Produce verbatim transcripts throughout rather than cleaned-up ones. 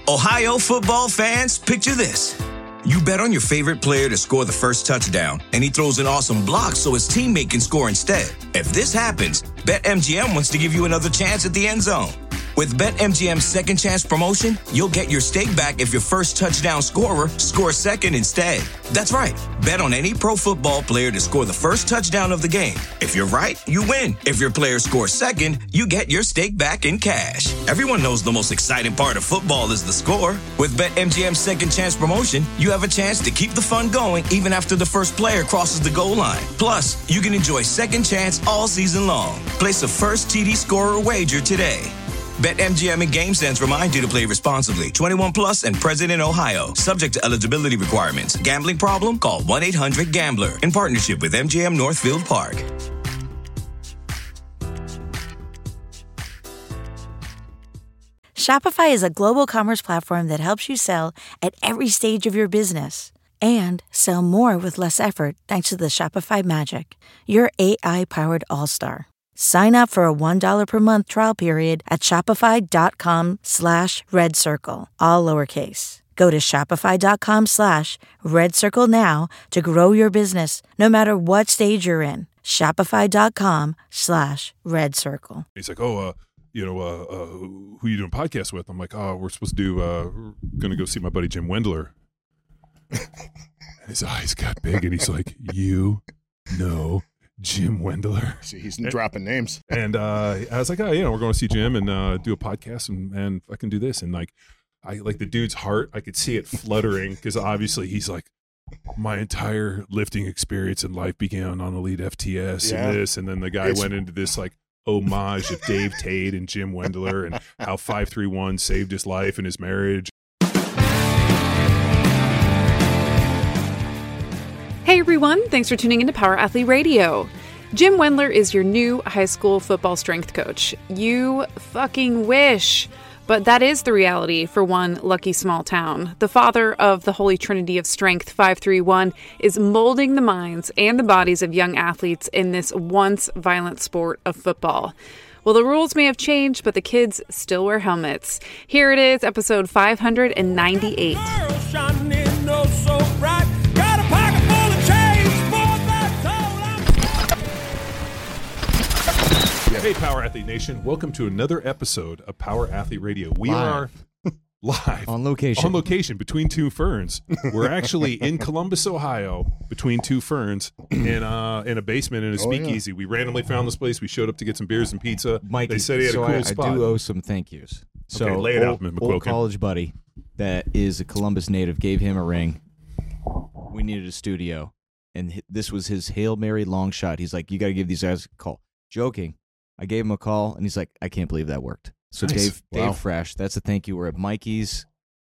Ohio football fans, picture this. You bet on your favorite player to score the first touchdown, and he throws an awesome block so his teammate can score instead. If this happens, BetMGM wants to give you another chance at the end zone. With BetMGM's Second Chance promotion, you'll get your stake back if your first touchdown scorer scores second instead. That's right. Bet on any pro football player to score the first touchdown of the game. If you're right, you win. If your player scores second, you get your stake back in cash. Everyone knows the most exciting part of football is the score. With BetMGM's Second Chance promotion, you have a chance to keep the fun going even after the first player crosses the goal line. Plus, you can enjoy Second Chance all season long. Place a first T D scorer wager today. BetMGM and GameSense remind you to play responsibly. twenty-one plus and present in Ohio. Subject to eligibility requirements. Gambling problem? Call one eight hundred gambler. In partnership with M G M Northfield Park. Shopify is a global commerce platform that helps you sell at every stage of your business. And sell more with less effort thanks to the Shopify Magic, your A I-powered all-star. Sign up for a one dollar per month trial period at shopify.com slash red circle, all lowercase. Go to shopify.com slash red circle now to grow your business, no matter what stage you're in. Shopify.com slash red circle. He's like, oh, uh, you know, uh, uh, who you doing a podcast with? I'm like, oh, we're supposed to do, uh, we're going to go see my buddy Jim Wendler. And his eyes got big and he's like, you know Jim Wendler. See, he's and, dropping names. And uh, I was like, oh, you know, we're going to see Jim and uh, do a podcast and, and I can do this. And like, I like the dude's heart. I could see it fluttering because obviously he's like, my entire lifting experience in life began on Elite F T S yeah. and this. And then the guy it's, went into this like homage of Dave Tate and Jim Wendler and how five three one saved his life and his marriage. Hey everyone, thanks for tuning into Power Athlete Radio. Jim Wendler is your new high school football strength coach. You fucking wish. But that is the reality for one lucky small town. The father of the Holy Trinity of Strength, five three one, is molding the minds and the bodies of young athletes in this once violent sport of football. Well, the rules may have changed, but the kids still wear helmets. Here it is, episode five ninety-eight. Hey, Power Athlete Nation. Welcome to another episode of Power Athlete Radio. We live. are live. On location. On location between two ferns. We're actually in Columbus, Ohio, between two ferns, in, uh, in a basement in a oh, speakeasy. Yeah. We randomly found this place. We showed up to get some beers and pizza. Mikey, they said he had so a cool I, spot. I do owe some thank yous. So okay, lay it old, out, old college buddy that is a Columbus native gave him a ring. We needed a studio, and this was his Hail Mary long shot. He's like, you got to give these guys a call. Joking. I gave him a call, and he's like, I can't believe that worked. So nice. Dave wow. Dave Fresh, that's a thank you. We're at Mikey's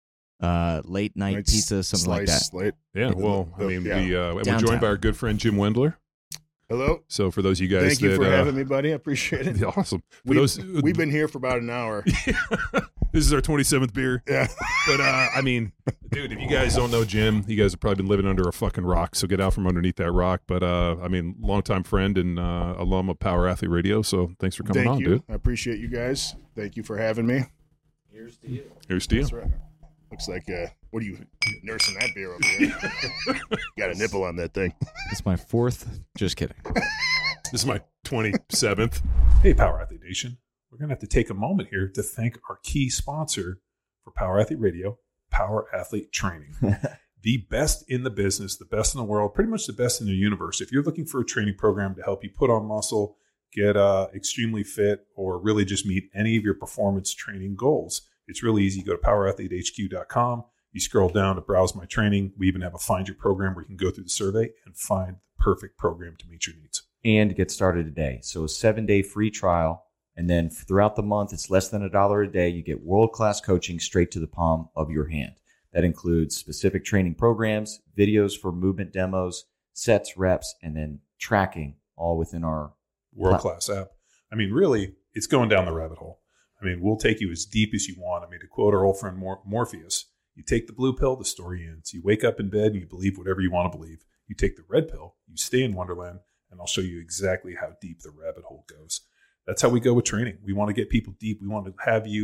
uh, late night night pizza, something like that. Late. Yeah, well, I mean, yeah. we, uh, we're joined by our good friend Jim Wendler. Hello. So for those of you guys Thank that... you for uh, having me, buddy. I appreciate it. Awesome. For we, those, we've been here for about an hour. This is our twenty-seventh beer. Yeah. But, uh, I mean, dude, if you guys don't know Jim, you guys have probably been living under a fucking rock, so get out from underneath that rock. But, uh, I mean, longtime friend and uh, alum of Power Athlete Radio, so thanks for coming Thank on, you. dude. I appreciate you guys. Thank you for having me. Here's to you. Here's to you. That's right. Looks like, uh, what are you nursing that beer over there? Got a nipple on that thing. It's my fourth. Just kidding. This is my twenty-seventh. Hey, Power Athlete Nation. We're going to have to take a moment here to thank our key sponsor for Power Athlete Radio, Power Athlete Training. The best in the business, the best in the world, pretty much the best in the universe. If you're looking for a training program to help you put on muscle, get uh, extremely fit, or really just meet any of your performance training goals, it's really easy. Go to power athlete h q dot com. You scroll down to browse my training. We even have a find your program where you can go through the survey and find the perfect program to meet your needs. And get started today. So a seven-day free trial. And then throughout the month, it's less than a dollar a day. You get world-class coaching straight to the palm of your hand. That includes specific training programs, videos for movement demos, sets, reps, and then tracking all within our world-class plat- app. I mean, really, it's going down the rabbit hole. I mean, we'll take you as deep as you want. I mean, to quote our old friend Mor- Morpheus, you take the blue pill, the story ends. You wake up in bed and you believe whatever you want to believe. You take the red pill, you stay in Wonderland, and I'll show you exactly how deep the rabbit hole goes. That's how we go with training. We want to get people deep. We want to have you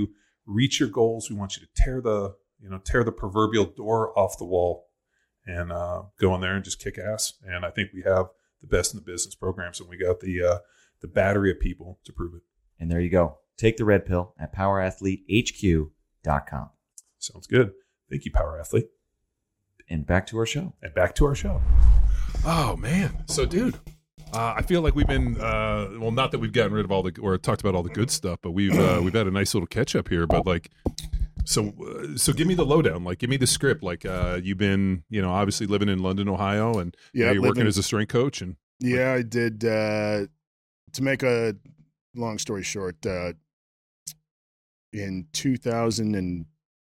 reach your goals. We want you to tear the, you know, tear the proverbial door off the wall and uh, go in there and just kick ass. And I think we have the best in the business programs, and we got the uh, the battery of people to prove it. And there you go. Take the red pill at power athlete h q dot com. Sounds good. Thank you, Power Athlete. And back to our show. And back to our show. Oh, man. So, dude, uh, I feel like we've been, uh, well, not that we've gotten rid of all the, or talked about all the good stuff, but we've uh, we've had a nice little catch up here. But, like, so uh, so give me the lowdown. Like, give me the script. Like, uh, you've been, you know, obviously living in London, Ohio, and yeah, you know, you're living, working as a strength coach. And yeah, I did. Uh, to make a long story short, uh, in two thousand and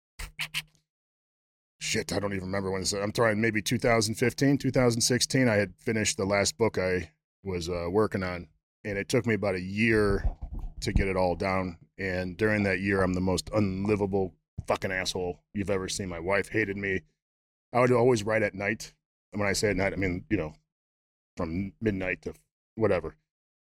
shit, I don't even remember when. It's, I'm trying maybe two thousand fifteen, two thousand sixteen. I had finished the last book I was uh, working on, and it took me about a year to get it all down. And during that year, I'm the most unlivable fucking asshole you've ever seen. My wife hated me. I would always write at night. And when I say at night, I mean, you know, from midnight to whatever.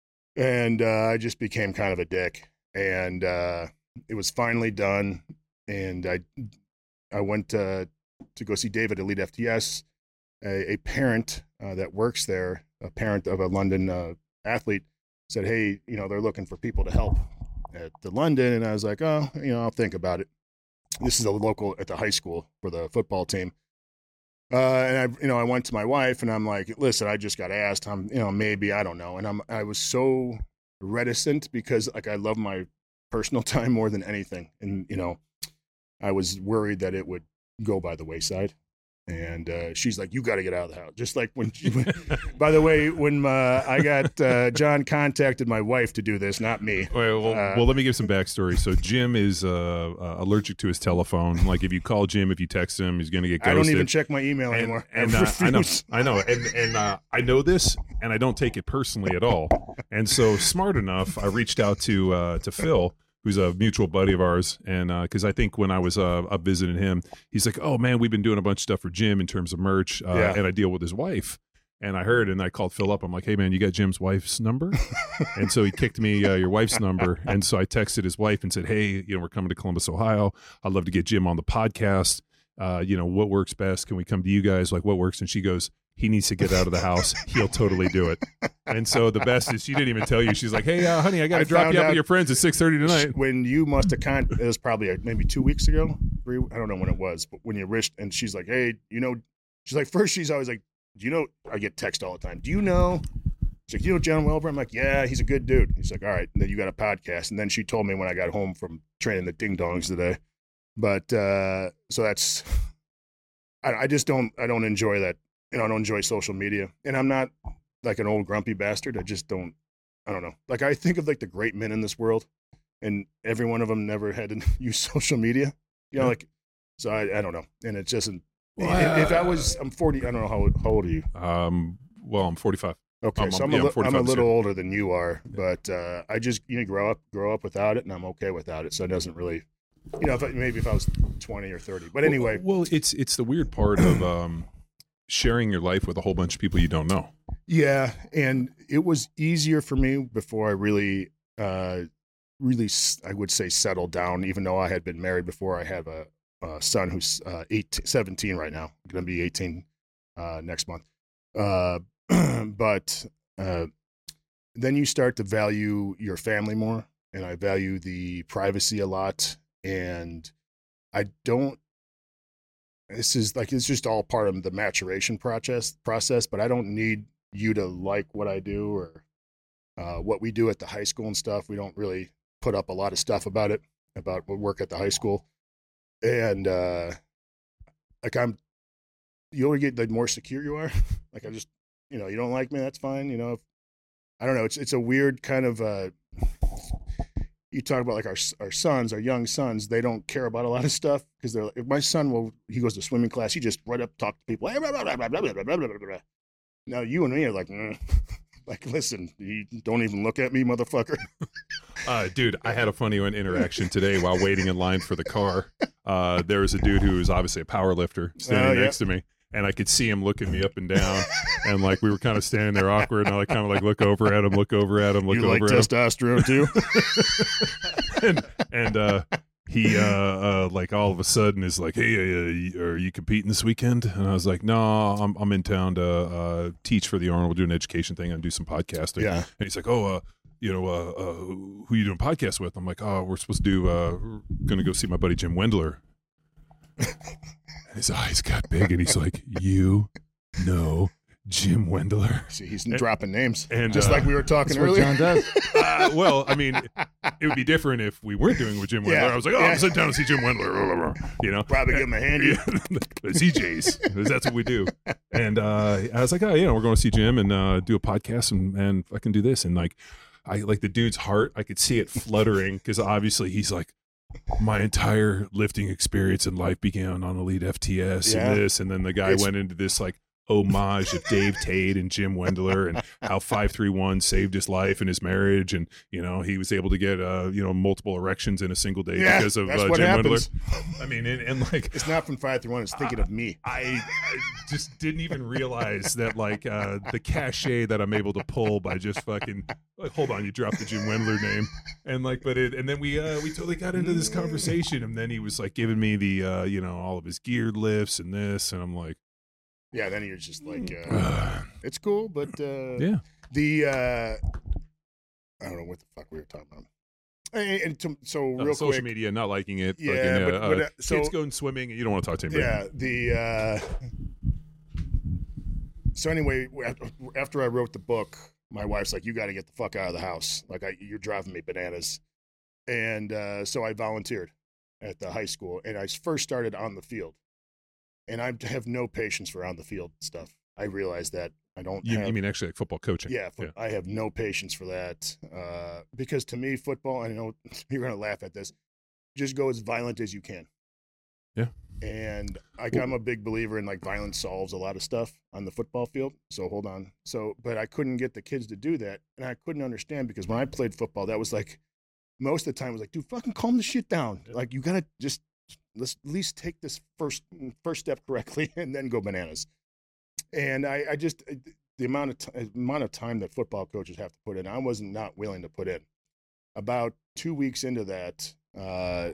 And uh, I just became kind of a dick. And uh, it was finally done. And I I went uh, to go see David at Elite F T S. A, a parent uh, that works there, a parent of a London uh, athlete, said, hey, you know, they're looking for people to help at the London. And I was like, oh, you know, I'll think about it. This is a local at the high school for the football team. Uh, and I, you know, I went to my wife and I'm like, listen, I just got asked. I'm, you know, maybe, I don't know. And I'm, I was so reticent because like, I love my personal time more than anything. And, you know, I was worried that it would go by the wayside. And uh, she's like, you got to get out of the house. Just like when, she, when by the way, when uh, I got, uh, John contacted my wife to do this, not me. Well, well, uh, well let me give some backstory. So Jim is uh, uh, allergic to his telephone. Like if you call Jim, if you text him, he's going to get ghosted. I don't even check my email and, anymore. And I, uh, I know, I know. And, and uh, I know this, and I don't take it personally at all. And so smart enough, I reached out to uh, to Phil, who's a mutual buddy of ours. And because uh, I think when I was uh, up visiting him, he's like, oh, man, we've been doing a bunch of stuff for Jim in terms of merch. Uh, yeah. And I deal with his wife. And I heard, and I called Phil up. I'm like, hey, man, you got Jim's wife's number? And so he kicked me uh, your wife's number. And so I texted his wife and said, hey, you know, we're coming to Columbus, Ohio. I'd love to get Jim on the podcast. Uh, you know, what works best? Can we come to you guys? Like, what works? And she goes, he needs to get out of the house. He'll totally do it. And so the best is she didn't even tell you. She's like, hey, uh, honey, I got to drop you off with your friends at six thirty tonight. When you must have con- it was probably uh, maybe two weeks ago. Three, I don't know when it was, but when you wished, and she's like, hey, you know, she's like, first she's always like, do you know, I get text all the time. Do you know, she's like, you know John Welber? I'm like, yeah, he's a good dude. He's like, all right. And then you got a podcast. And then she told me when I got home from training the ding dongs today. But uh, so that's, I, I just don't, I don't enjoy that. You know, I don't enjoy social media, and I'm not like an old grumpy bastard. I just don't, I don't know. Like I think of like the great men in this world, and every one of them never had to use social media. You know, like, so I, I don't know. And it just, well, if, if I was, I'm forty, I don't know, how, how old are you? Um, well, I'm forty-five. Okay, um, so I'm, yeah, a, li- I'm, I'm a little older than you are, but uh, I just, you know, grow up, grow up without it, and I'm okay without it. So it doesn't really, you know, if I, maybe if I was twenty or thirty. But anyway. Well, well it's it's the weird part of um, sharing your life with a whole bunch of people you don't know. Yeah, and it was easier for me before I really, uh, really, I would say, settled down. Even though I had been married before, I have a, a son who's uh, eight, seventeen right now, going to be eighteen uh, next month. Uh, but uh, then you start to value your family more, and I value the privacy a lot. And I don't. This is like it's just all part of the maturation process. Process, but I don't need you to like what I do or uh, what we do at the high school and stuff. We don't really put up a lot of stuff about it, about what work at the high school. And uh, like I'm, you only get the more secure you are. Like I just, you know, you don't like me, that's fine. You know, if, I don't know. It's it's a weird kind of. Uh, you talk about like our our sons, our young sons. They don't care about a lot of stuff because they're. If my son will, he goes to swimming class. He just right up talk to people. Blah, blah, blah, blah, blah, blah, blah, blah, blah. Now you and me are like, mm. Like, listen, you don't even look at me, motherfucker. Uh, dude, I had a funny one interaction today while waiting in line for the car. Uh, there was a dude who was obviously a power lifter standing uh, yeah. next to me, and I could see him looking me up and down, and like we were kind of standing there awkward, and I like kind of like look over at him, look over at him, look you over like at testosterone him. too? and and uh, he uh, uh like all of a sudden is like, hey, uh, are you competing this weekend? And I was like, no, I'm I'm in town to uh, teach for the Arnold, do an education thing and do some podcasting. Yeah. And he's like, oh, uh, you know, uh, uh, who are you doing podcasts with? I'm like, oh, we're supposed to do, uh, we're gonna go see my buddy Jim Wendler. His eyes got big, and he's like, you know Jim Wendler. See, he's dropping names, and just uh, like we were talking That's earlier. what John does. Uh, well, I mean, it would be different if we weren't doing it with Jim Wendler. Yeah. I was like, oh, Yeah. I'm sitting down to see Jim Wendler. You know, Probably give him a handy. C J's, because that's what we do. And uh, I was like, oh, you know, we're going to see Jim and uh, do a podcast, and, and I can do this. And like, I like the dude's heart. I could see it fluttering because obviously he's like, my entire lifting experience in life began on Elite F T S Yeah. and this, and then the guy It's- went into this like homage of Dave Tate and Jim Wendler and how five three one saved his life and his marriage, and you know he was able to get uh you know multiple erections in a single day Yeah, because of that's uh, what Jim happens. Wendler. I mean, and, and like It's not from five through one. It's thinking of me. I, I just didn't even realize that like uh the cachet that I'm able to pull by just fucking like, hold on, you dropped the Jim Wendler name, and like but it and then we uh we totally got into this conversation, and then he was like giving me the uh you know all of his geared lifts and this, and I'm like, Yeah, then you're just like, uh, it's cool, but uh, yeah, the uh, I don't know what the fuck we were talking about. And, and to, so uh, real social quick, media, not liking it, Yeah, fucking, but- uh, but, uh, uh, so- kids going swimming, and you don't want to talk to anybody. yeah, the uh, so anyway, after I wrote the book, my wife's like, "You got to get the fuck out of the house. Like, I, you're driving me bananas." And uh, so I volunteered at the high school, and I first started on the field. And I have no patience for on the field stuff. I realize that I don't. You, have, you mean actually like football coaching? Yeah, fo- I have no patience for that uh, because to me, football. I know you're going to laugh at this. Just go as violent as you can. Yeah. And I, I'm a big believer in like violence solves a lot of stuff on the football field. So hold on. So, but I couldn't get the kids to do that, and I couldn't understand because when I played football, that was like most of the time it was like, dude, fucking calm the shit down. Like you gotta just let's at least take this first first step correctly and then go bananas. And I, I just the amount of t- amount of time that football coaches have to put in, I wasn't not willing to put in. About two weeks into that, uh,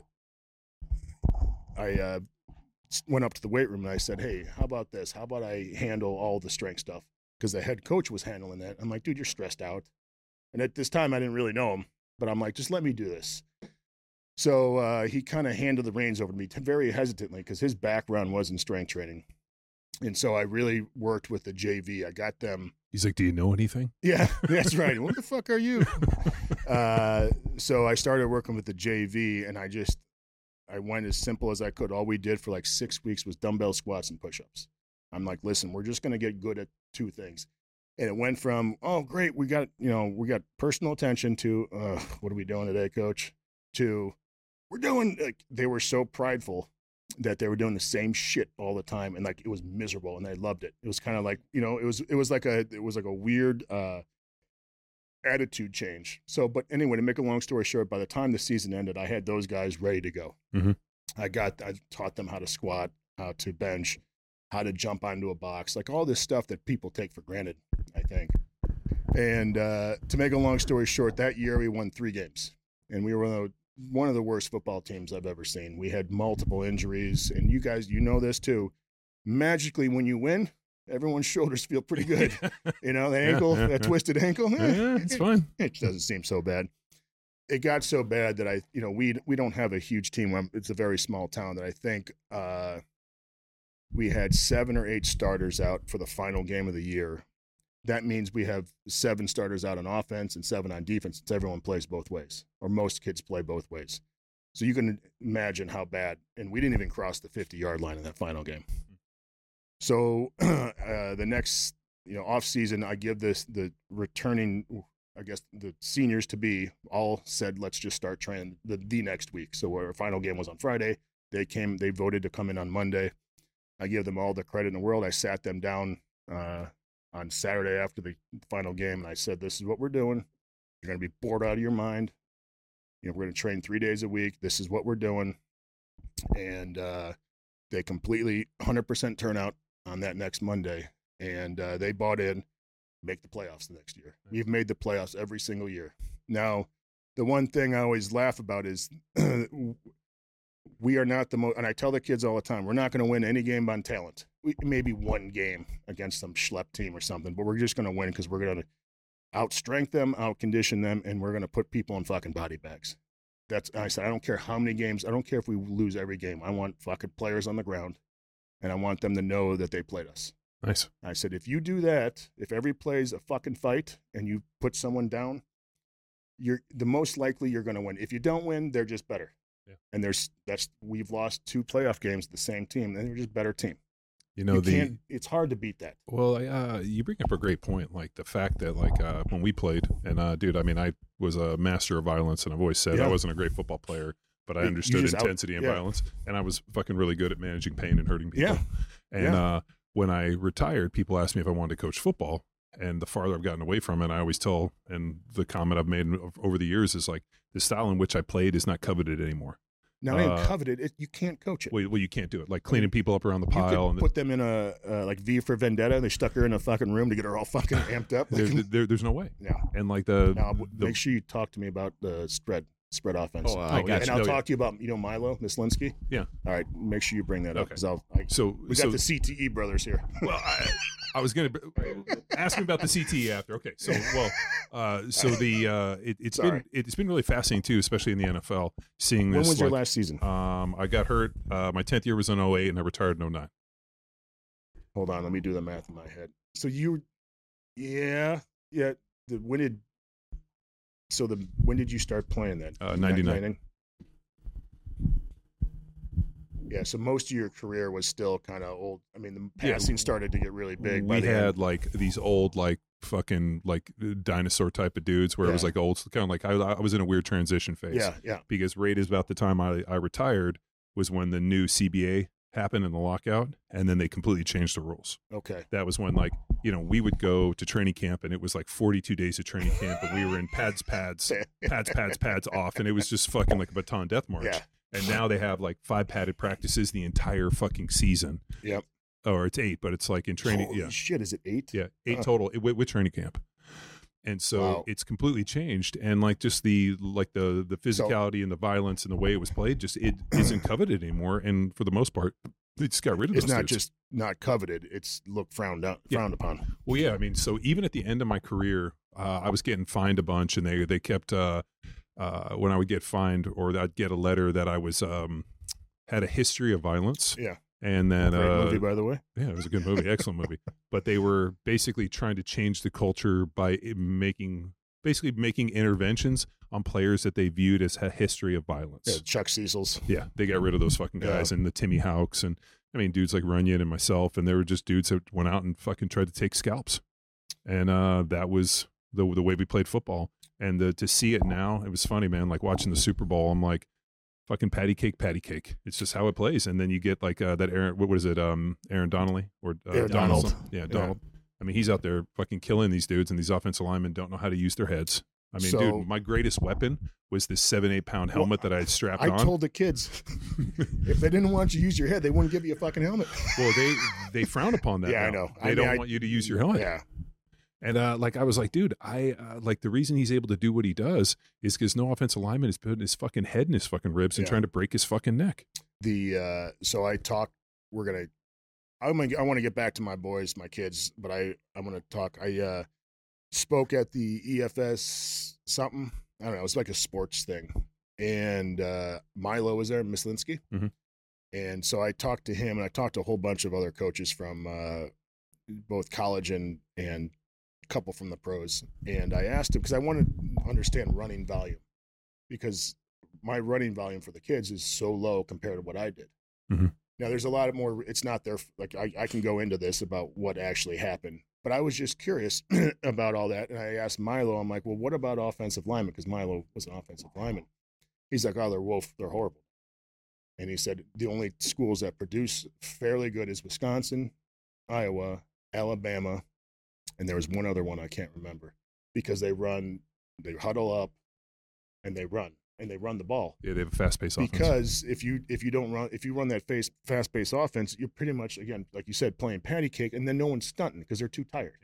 I uh, went up to the weight room and I said, "Hey, how about this? How about I handle all the strength stuff?" Because the head coach was handling that. I'm like, "Dude, you're stressed out." And at this time, I didn't really know him, but I'm like, "Just let me do this." So uh, he kind of handed the reins over to me very hesitantly because his background was in strength training. And so I really worked with the J V. I got them. He's like, "Do you know anything?" Yeah, that's right. What the fuck are you? Uh, so I started working with the J V, and I just, I went as simple as I could. All we did for like six weeks was dumbbell squats and push-ups. I'm like, listen, we're just going to get good at two things. And it went from, oh, great, we got, you know, we got personal attention to, uh, what are we doing today, coach? To, we're doing, like, they were so prideful that they were doing the same shit all the time. And like, it was miserable and I loved it. It was kind of like, you know, it was, it was like a, it was like a weird, uh, attitude change. So, but anyway, to make a long story short, by the time the season ended, I had those guys ready to go. Mm-hmm. I got, I taught them how to squat, how to bench, how to jump onto a box, like all this stuff that people take for granted, I think. And uh, to make a long story short, that year we won three games, and we were one of, the, one of the worst football teams I've ever seen. We had multiple injuries, and you guys, you know this too. Magically, when you win, everyone's shoulders feel pretty good. You know, the ankle, yeah, yeah, that yeah. twisted ankle, eh, Yeah, it's fine. it doesn't seem so bad. It got so bad that I, you know, we we don't have a huge team. It's a very small town that I think uh, we had seven or eight starters out for the final game of the year. That means we have seven starters out on offense and seven on defense, since everyone plays both ways, or most kids play both ways. So you can imagine how bad, and we didn't even cross the fifty-yard line in that final game. So uh, the next, you know, off season, I give this the returning, I guess the seniors to be all said, let's just start training the, the next week. So our final game was on Friday. They came, they voted to come in on Monday. I give them all the credit in the world. I sat them down uh, on Saturday after the final game, and I said, this is what we're doing. You're going to be bored out of your mind. You know, we're going to train three days a week. This is what we're doing. And uh, they completely one hundred percent turnout on that next Monday. And uh, they bought in, make the playoffs the next year. We've made the playoffs every single year. Now, the one thing I always laugh about is we are not the most, and I tell the kids all the time, we're not going to win any game on talent. We, maybe one game against some schlep team or something, but we're just going to win because we're going to out-strength them, out-condition them, and we're going to put people in fucking body bags. That's, I said, I don't care how many games, I don't care if we lose every game. I want fucking players on the ground, and I want them to know that they played us. Nice. I said, if you do that, if every play's a fucking fight and you put someone down, you're the most likely you're going to win. If you don't win, they're just better. Yeah. And there's that's we've lost two playoff games to the same team, and they're just better team. You know, you the can't, it's hard to beat that. Well, uh, you bring up a great point, like the fact that, like, uh, when we played, and uh, dude, I mean, I was a master of violence, and I've always said Yeah. I wasn't a great football player, but I You- you understood just out- intensity and yeah. violence, and I was fucking really good at managing pain and hurting people. Yeah. And Yeah. uh, when I retired, people asked me if I wanted to coach football, and the farther I've gotten away from it, I always tell, and the comment I've made over the years is like, the style in which I played is not coveted anymore. Now, it ain't Uh, coveted. It, you can't coach it. Well, well, you can't do it. Like cleaning people up around the you pile, could and put them in a uh, like V for Vendetta. They stuck her in a fucking room to get her all fucking amped up. there, there, there's no way. Yeah. And like the, Now, w- the make sure you talk to me about the spread spread offense. Oh, uh, I Oh, got yeah. and you. I'll No, talk yeah. to you about, you know, Milo Mislinski. Yeah. All right. Make sure you bring that up Okay. because I'll. I, so we got so the C T E brothers here. well, I, I was gonna ask me about the C T E after. Okay, so well, uh, so the uh, it, it's Sorry. been it's been really fascinating too, especially in the N F L, seeing When this. was your like, last season? Um, I got hurt. Uh, my tenth year was in oh eight, and I retired in oh nine. Hold on. Let me do the math in my head. So you, yeah, yeah. The, when did? So the when did you start playing then? Uh, ninety-nine. Yeah, so most of your career was still kind of old. I mean, the Yeah. passing started to get really big. by We the had end. like these old like fucking like dinosaur type of dudes where it was Yeah. like old, kind of like I, I was in a weird transition phase. Yeah, yeah. Because right is about the time I, I retired was when the new C B A happened in the lockout, and then they completely changed the rules. Okay. That was when, like, you know, we would go to training camp, and it was like forty-two days of training camp, and we were in pads, pads, pads, pads, pads off, and it was just fucking like a baton death march. Yeah. And now they have like five padded practices the entire fucking season. Yep. Or it's eight, but it's like in training. Holy yeah. shit, is it eight? Yeah, eight Huh. total with, with training camp. And so Wow. it's completely changed, and like just the like the the physicality and the violence and the way it was played, just it isn't coveted anymore. And for the most part, they just got rid of It's those not dudes. just not coveted; it's looked frowned out, Yeah. frowned upon. Well, yeah, I mean, so even at the end of my career, uh, I was getting fined a bunch, and they they kept uh, uh, when I would get fined, or I'd get a letter that I was um, had a history of violence. Yeah. And then Great uh, movie, by the way. yeah, it was a good movie, excellent movie. But they were basically trying to change the culture by i- making basically making interventions on players that they viewed as a history of violence. Yeah, Chuck Cecil's. Yeah, they got rid of those fucking guys and the Timmy Hawks and I mean dudes like Runyon and myself, and they were just dudes that went out and fucking tried to take scalps, and uh, that was the the way we played football. And the, to see it now, it was funny, man. Like watching the Super Bowl, I'm like, fucking patty cake, patty cake. It's just how it plays. And then you get like uh, that Aaron, what was it, um, Aaron Donnelly or uh, Aaron Donald. Donaldson? Yeah, Donald. I mean, he's out there fucking killing these dudes, and these offensive linemen don't know how to use their heads. I mean, So- dude, my greatest weapon was this seven, eight pound helmet that I had strapped I on. told the kids if they didn't want you to use your head, they wouldn't give you a fucking helmet. well, they they frown upon that. Yeah, I now. know. They I don't mean, I- want you to use your helmet. Yeah. And uh, like I was like, dude, I uh, like the reason he's able to do what he does is because no offensive lineman is putting his fucking head in his fucking ribs and Yeah. trying to break his fucking neck. The uh, so I talk. We're gonna. I'm gonna. I want to get back to my boys, my kids, but I I'm gonna talk. I uh, spoke at the E F S something. I don't know. It's like a sports thing, and uh, Milo was there, Mislinski, Mhm. and so I talked to him, and I talked to a whole bunch of other coaches from uh, both college and and a couple from the pros, and I asked him because I wanted to understand running volume because my running volume for the kids is so low compared to what I did. Mhm. Now there's a lot of more, it's not their, like I, I can go into this about what actually happened, but I was just curious about all that. And I asked Milo, I'm like, well, what about offensive linemen? Because Milo was an offensive lineman. He's like, oh, they're wolf, they're horrible. And he said the only schools that produce fairly good is Wisconsin, Iowa, Alabama, and there was one other one I can't remember because they run, they huddle up and they run and they run the ball. Yeah, they have a fast paced offense. Because if you if you don't run if you run that fast fast paced offense, you're pretty much again like you said playing patty cake, and then no one's stunting because they're too tired.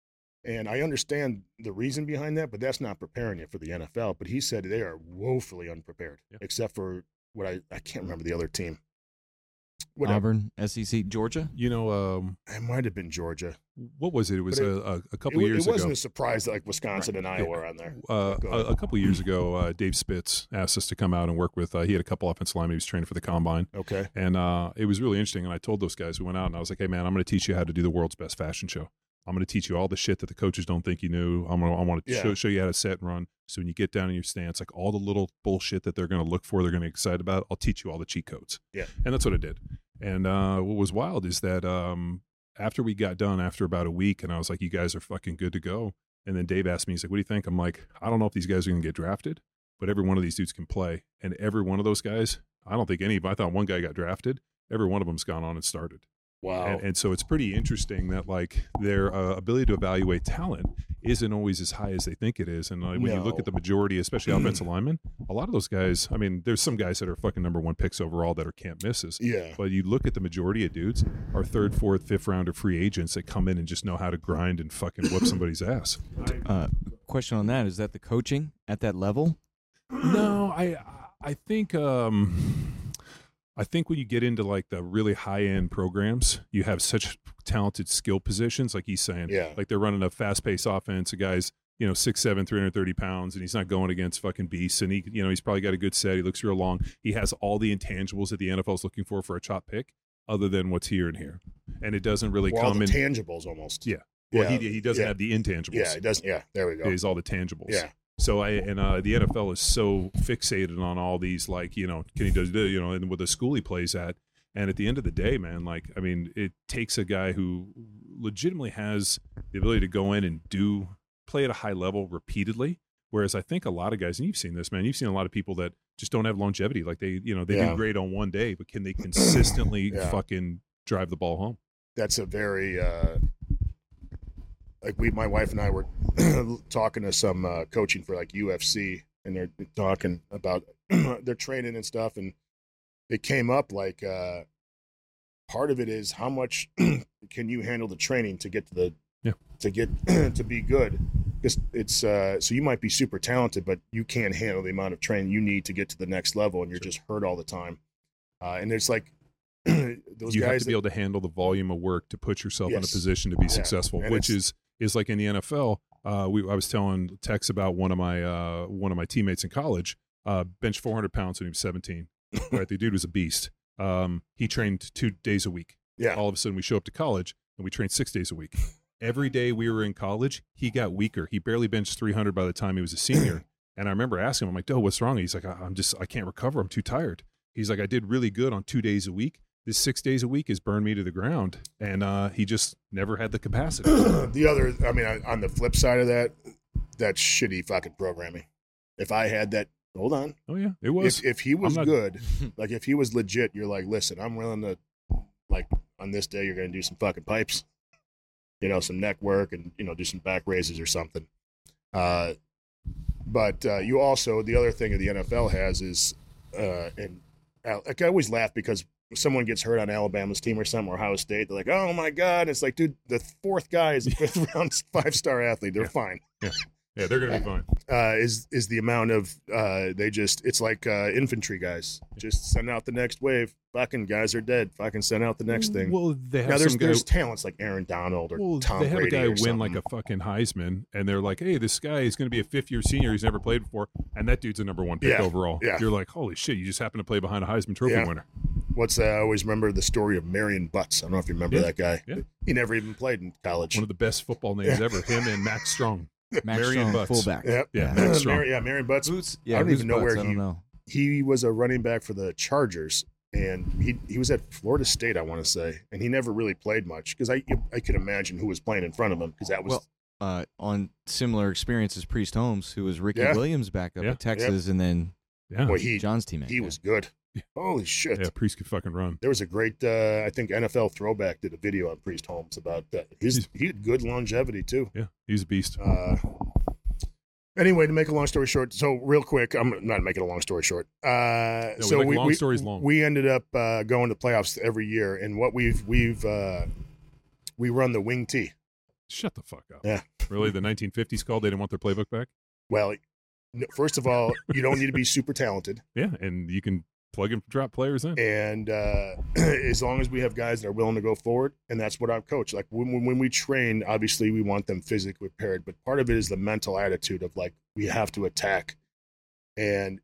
And I understand the reason behind that, but that's not preparing you for the N F L. But he said they are woefully unprepared, Yeah. except for what I I can't remember the other team. Whatever. Auburn, S E C, Georgia. You know, um, It might have been Georgia. what was it? It was But a, it- a, a couple It, years it wasn't ago. a surprise that like Wisconsin and Iowa are on there. Uh, Go a, ahead. a couple years ago, uh, Dave Spitz asked us to come out and work with. Uh, he had a couple offensive linemen he was training for the combine, Okay. and uh, it was really interesting. And I told those guys, we went out, and I was like, "Hey, man, I'm going to teach you how to do the world's best fashion show. I'm going to teach you all the shit that the coaches don't think you knew. I'm gonna, I want to Yeah. show, show you how to set and run. So when you get down in your stance, like all the little bullshit that they're going to look for, they're going to be excited about. I'll teach you all the cheat codes." Yeah. And that's what I did. And uh, what was wild is that um, after we got done, after about a week, and I was like, "You guys are fucking good to go." And then Dave asked me, he's like, "What do you think?" I'm like, "I don't know if these guys are going to get drafted, but every one of these dudes can play." And every one of those guys, I don't think any of I thought one guy got drafted. Every one of them's gone on and started. Wow. And, and so it's pretty interesting that like their uh, ability to evaluate talent isn't always as high as they think it is. And uh, when you look No. at the majority, especially offensive linemen, a lot of those guys, I mean, there's some guys that are fucking number one picks overall that are can't misses. yeah. But you look at the majority of dudes are third, fourth, fifth rounder free agents that come in and just know how to grind and fucking whoop somebody's ass. Uh, question on that: is that the coaching at that level? No, I I think um I think when you get into like the really high end programs, you have such talented skill positions, like he's saying. Yeah. Like they're running a fast paced offense. A guy's, you know, six seven, three hundred thirty pounds, and he's not going against fucking beasts. And he, you know, he's probably got a good set. He looks real long. He has all the intangibles that the N F L is looking for for a chop pick, other than what's here and here. And it doesn't really Well, all come the in. tangibles almost. Yeah. Well, Yeah. he he doesn't Yeah. have the intangibles. Yeah, it doesn't. Yeah, there we go. He's all the tangibles. Yeah. So I and uh, the N F L is so fixated on all these, like, you know, can he do the, you know, and with the school he plays at. And at the end of the day, man, like, I mean, it takes a guy who legitimately has the ability to go in and do play at a high level repeatedly. Whereas I think a lot of guys, and you've seen this, man, you've seen a lot of people that just don't have longevity. Like they, you know, they Yeah. do great on one day, but can they consistently Yeah. fucking drive the ball home? That's a very uh like we my wife and I were talking to some uh coaching for like U F C, and they're talking about their training and stuff, and it came up like uh part of it is how much can you handle the training to get to the Yeah. to get to be good, because it's uh so you might be super talented, but you can't handle the amount of training you need to get to the next level, and you're just hurt all the time. Uh and it's like those you guys have to that- be able to handle the volume of work to put yourself in a Yes. position to be Yeah. successful, And which it's- is is like in the N F L. Uh, we I was telling Tex about one of my uh, one of my teammates in college. Uh, benched four hundred pounds when he was seventeen. Right, the dude was a beast. Um, he trained two days a week. yeah All of a sudden, we show up to college and we train six days a week. Every day we were in college, he got weaker. He barely benched three hundred by the time he was a senior. And I remember asking him, I'm like, "Doe, what's wrong?" He's like, "I'm just, I can't recover. I'm too tired." He's like, "I did really good on two days a week. This six days a week has burned me to the ground." And uh, he just never had the capacity. the other, I mean, on- on the flip side of that, that's shitty fucking programming. If I had that, hold on. Oh yeah, it was. If, if he was not- good, like if he was legit, you're like, listen, I'm willing to, like, on this day, you're going to do some fucking pipes, you know, some neck work, and, you know, do some back raises or something. Uh, but uh, you also, the other thing that the N F L has is, uh, and uh, like I always laugh because if someone gets hurt on Alabama's team or something, or Ohio State, they're like, oh my God. It's like, dude, the fourth guy is a fifth round five star athlete. They're Yeah. fine. Yeah, they're gonna be fine. Uh, is is the amount of uh, they just it's like uh, infantry guys, just send out the next wave. Fucking guys are dead. Fucking send out the next thing. Well, they have Now there's some guy. there's talents like Aaron Donald or Well, Tom they have Brady a guy or win something. like a fucking Heisman, and they're like, "Hey, this guy is going to be a fifth year senior. He's never played before, and that dude's a number one pick Yeah, overall." yeah. You're like, "Holy shit! You just happen to play behind a Heisman Trophy Yeah. winner." What's uh, I always remember the story of Marion Butts. I don't know if you remember Yeah, that guy. yeah. He never even played in college. One of the best football names ever. Him and Max Strong. Max Marion Strong, Butts. fullback. Yep. Yeah, Yeah. Max Strong. Mar- yeah, Marion Butts. Boots. Yeah, I don't who's even know Butts? where I don't he- know. He was a running back for the Chargers, and he he was at Florida State, I want to say, and he never really played much because I I could imagine who was playing in front of him because that was Well, uh, on similar experiences, Priest Holmes, who was Ricky Yeah. Williams back up Yeah. at Texas, and then Yeah, boy, he John's teammate. he yeah. was good. Holy shit! yeah. Priest could fucking run. There was a great, uh, I think N F L Throwback did a video on Priest Holmes about that. His he had good longevity too. Yeah, he's a beast. Uh, anyway, to make a long story short, so real quick, I'm not making a long story short. Uh, we so make we, long we, stories long. we ended up uh, going to playoffs every year, and what we've we've uh, we run the wing T. Shut the fuck up. Yeah. Really, the nineteen fifties called. They didn't want their playbook back. Well, n- first of all, you don't need to be super talented. Yeah, and you can plug and drop players in. And uh, as long as we have guys that are willing to go forward, and that's what I've coached. Like when, when we train, obviously we want them physically prepared, but part of it is the mental attitude of like, we have to attack. And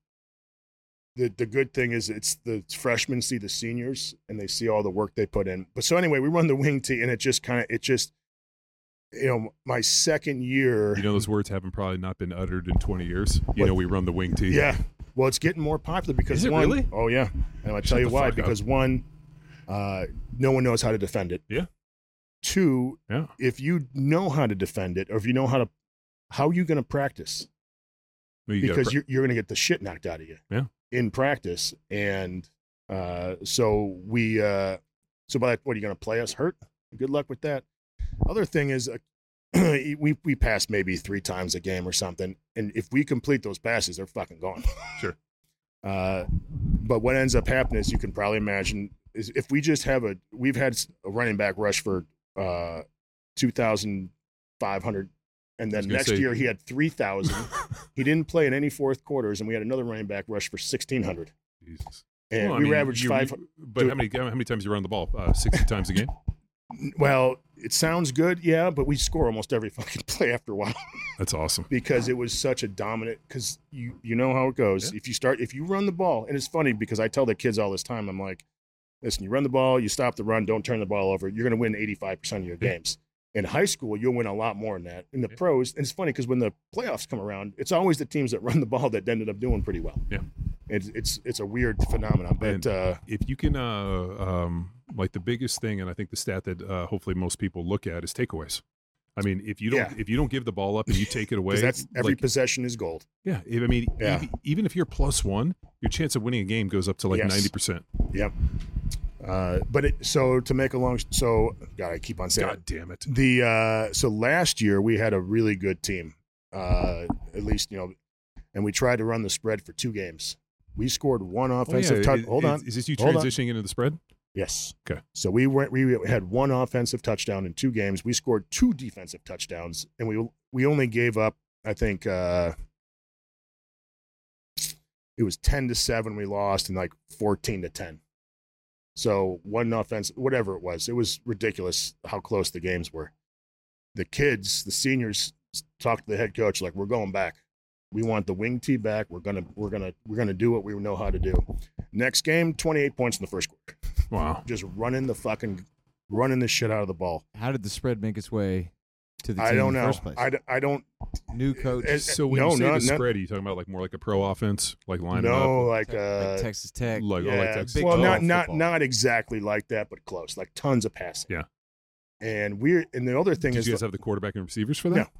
the the good thing is it's the freshmen see the seniors and they see all the work they put in. But so anyway, we run the wing tee, and it just kind of, it just, you know, my second year. You know, those words haven't probably not been uttered in twenty years. You What? know, we run the wing tee. Yeah. Well, it's getting more popular because Is it one, really? Oh yeah, and I'll Shut tell you the why. fuck Because up. one, uh, no one knows how to defend it. Yeah. Two, Yeah. if you know how to defend it, or if you know how to, how are you going to practice? Well, you gotta Because pra- you're, you're going to get the shit knocked out of you. Yeah. In practice, and uh, so we, uh, so by that, what are you going to play us hurt? Good luck with that. Other thing is, uh, we we pass maybe three times a game or something, and if we complete those passes, they're fucking gone. Sure. Uh, but what ends up happening is, you can probably imagine, is if we just have a, we've had a running back rush for uh, two thousand five hundred, and I was then gonna next say- year he had three thousand. He didn't play in any fourth quarters, and we had another running back rush for sixteen hundred. Jesus. And Well, I we mean, averaged you- five. you- But how many how many times you run the ball? Uh, Sixty times a game. Well, it sounds good, yeah, but we score almost every fucking play after a while That's awesome. because it was such a dominant. Because you you know how it goes. Yeah. If you start, if you run the ball, and it's funny because I tell the kids all this time, I'm like, listen, you run the ball, you stop the run, don't turn the ball over. You're going to win eighty-five percent of your Yeah. games. In high school, you'll win a lot more than that. In the Yeah. pros, and it's funny because when the playoffs come around, it's always the teams that run the ball that ended up doing pretty well. Yeah. It's it's it's a weird phenomenon, but And uh, if you can, uh, um, like the biggest thing, and I think the stat that uh, hopefully most people look at is takeaways. I mean, if you don't, Yeah. if you don't give the ball up and you take it away, because that's every like, possession is gold. yeah. If, I mean, Yeah. ev- even if you're plus one, your chance of winning a game goes up to like Yes. ninety percent. Yep. Uh, but it, so to make a long, so God, I keep on saying God damn it! it. the uh, so last year we had a really good team, uh, at least you know, and we tried to run the spread for two games. We scored one Oh, offensive yeah. touch. Is, Hold is- on, Is this you Hold on. transitioning into the spread? yes. Okay. So we went. We had one offensive touchdown in two games. We scored two defensive touchdowns, and we we only gave up, I think, uh, it was ten to seven. We lost, and like fourteen to ten. So one offense, whatever it was, it was ridiculous how close the games were. The kids, the seniors, talked to the head coach like, "We're going back. We want the wing tee back. We're gonna, we're gonna, we're gonna do what we know how to do." Next game, twenty-eight points in the first quarter. Wow. Just running the fucking, running the shit out of the ball. How did the spread make its way to the team I don't in the know. first place? I, d- I don't. New coach. Uh, So when no, you say no, the no- spread, are you talking about like more like a pro offense, like line No, up, like Te- uh, like Texas Tech. like, yeah, oh, like Texas? big well, oh, not not football. not exactly like that, but close. Like tons of passing. Yeah. And we're and the other thing Did is you guys have the quarterback and receivers for that? No.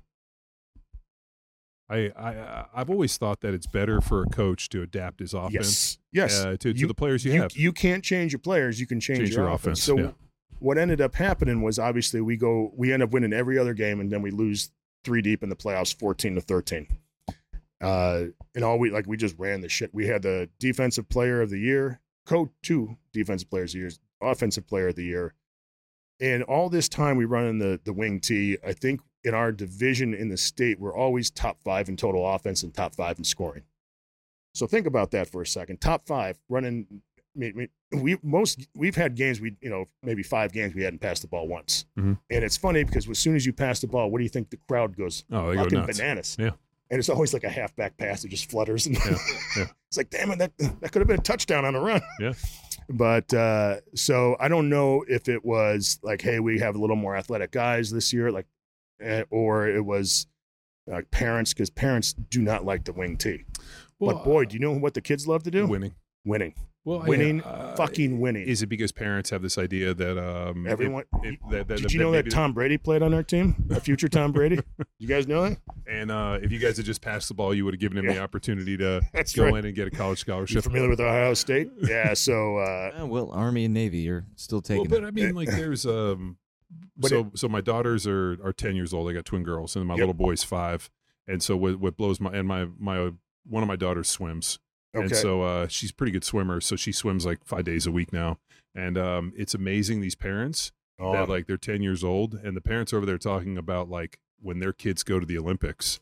I, I I've always thought that it's better for a coach to adapt his offense yes, yes. uh, to, to You- the players you, you, have. you can't change your players. You can change, Change your, your offense. offense, So yeah. what ended up happening was obviously we go we end up winning every other game, and then we lose three deep in the playoffs, fourteen to thirteen. Uh, and all we like we just ran the shit. We had the defensive player of the year, co two defensive players of the year, offensive player of the year, and all this time we run in the the wing tee. I think in our division in the state, we're always top five in total offense and top five in scoring. So think about that for a second. Top five running. I mean, we most we've had games we you know maybe five games we hadn't passed the ball once, Mhm. and it's funny because as soon as you pass the ball, what do you think the crowd goes? Oh, they go fucking nuts. bananas. Yeah. And it's always like a halfback pass that just flutters, and Yeah, yeah. it's like, damn it, that that could have been a touchdown on a run. Yeah. But uh, so I don't know if it was like, hey, we have a little more athletic guys this year, like, eh, or it was like parents, because parents do not like the wing tee. Well, But boy, do you know what the kids love to do? winning. Winning, Well, I- winning, uh, fucking winning. Is it because parents have this idea that um, Everyone. It, it, that, that, Did you know that maybe- Tom Brady played on our team? A future Tom Brady? You guys know that? And uh, if you guys had just passed the ball, you would have given him the Yeah. opportunity to That's go right. in and get a college You scholarship. familiar with Ohio State? Yeah. So uh, Eh, well, Army and Navy, you're still Well, taking but it. I mean, like, there's um, But so so my daughters are are ten years old. I got twin girls, and my Yep. little boy's five. And so what what blows my and my my one of my daughters swims. okay. And so uh, she's a pretty good swimmer. So she swims like five days a week now. And um, it's amazing these parents Oh, that like they're ten years old and the parents over there talking about like when their kids go to the Olympics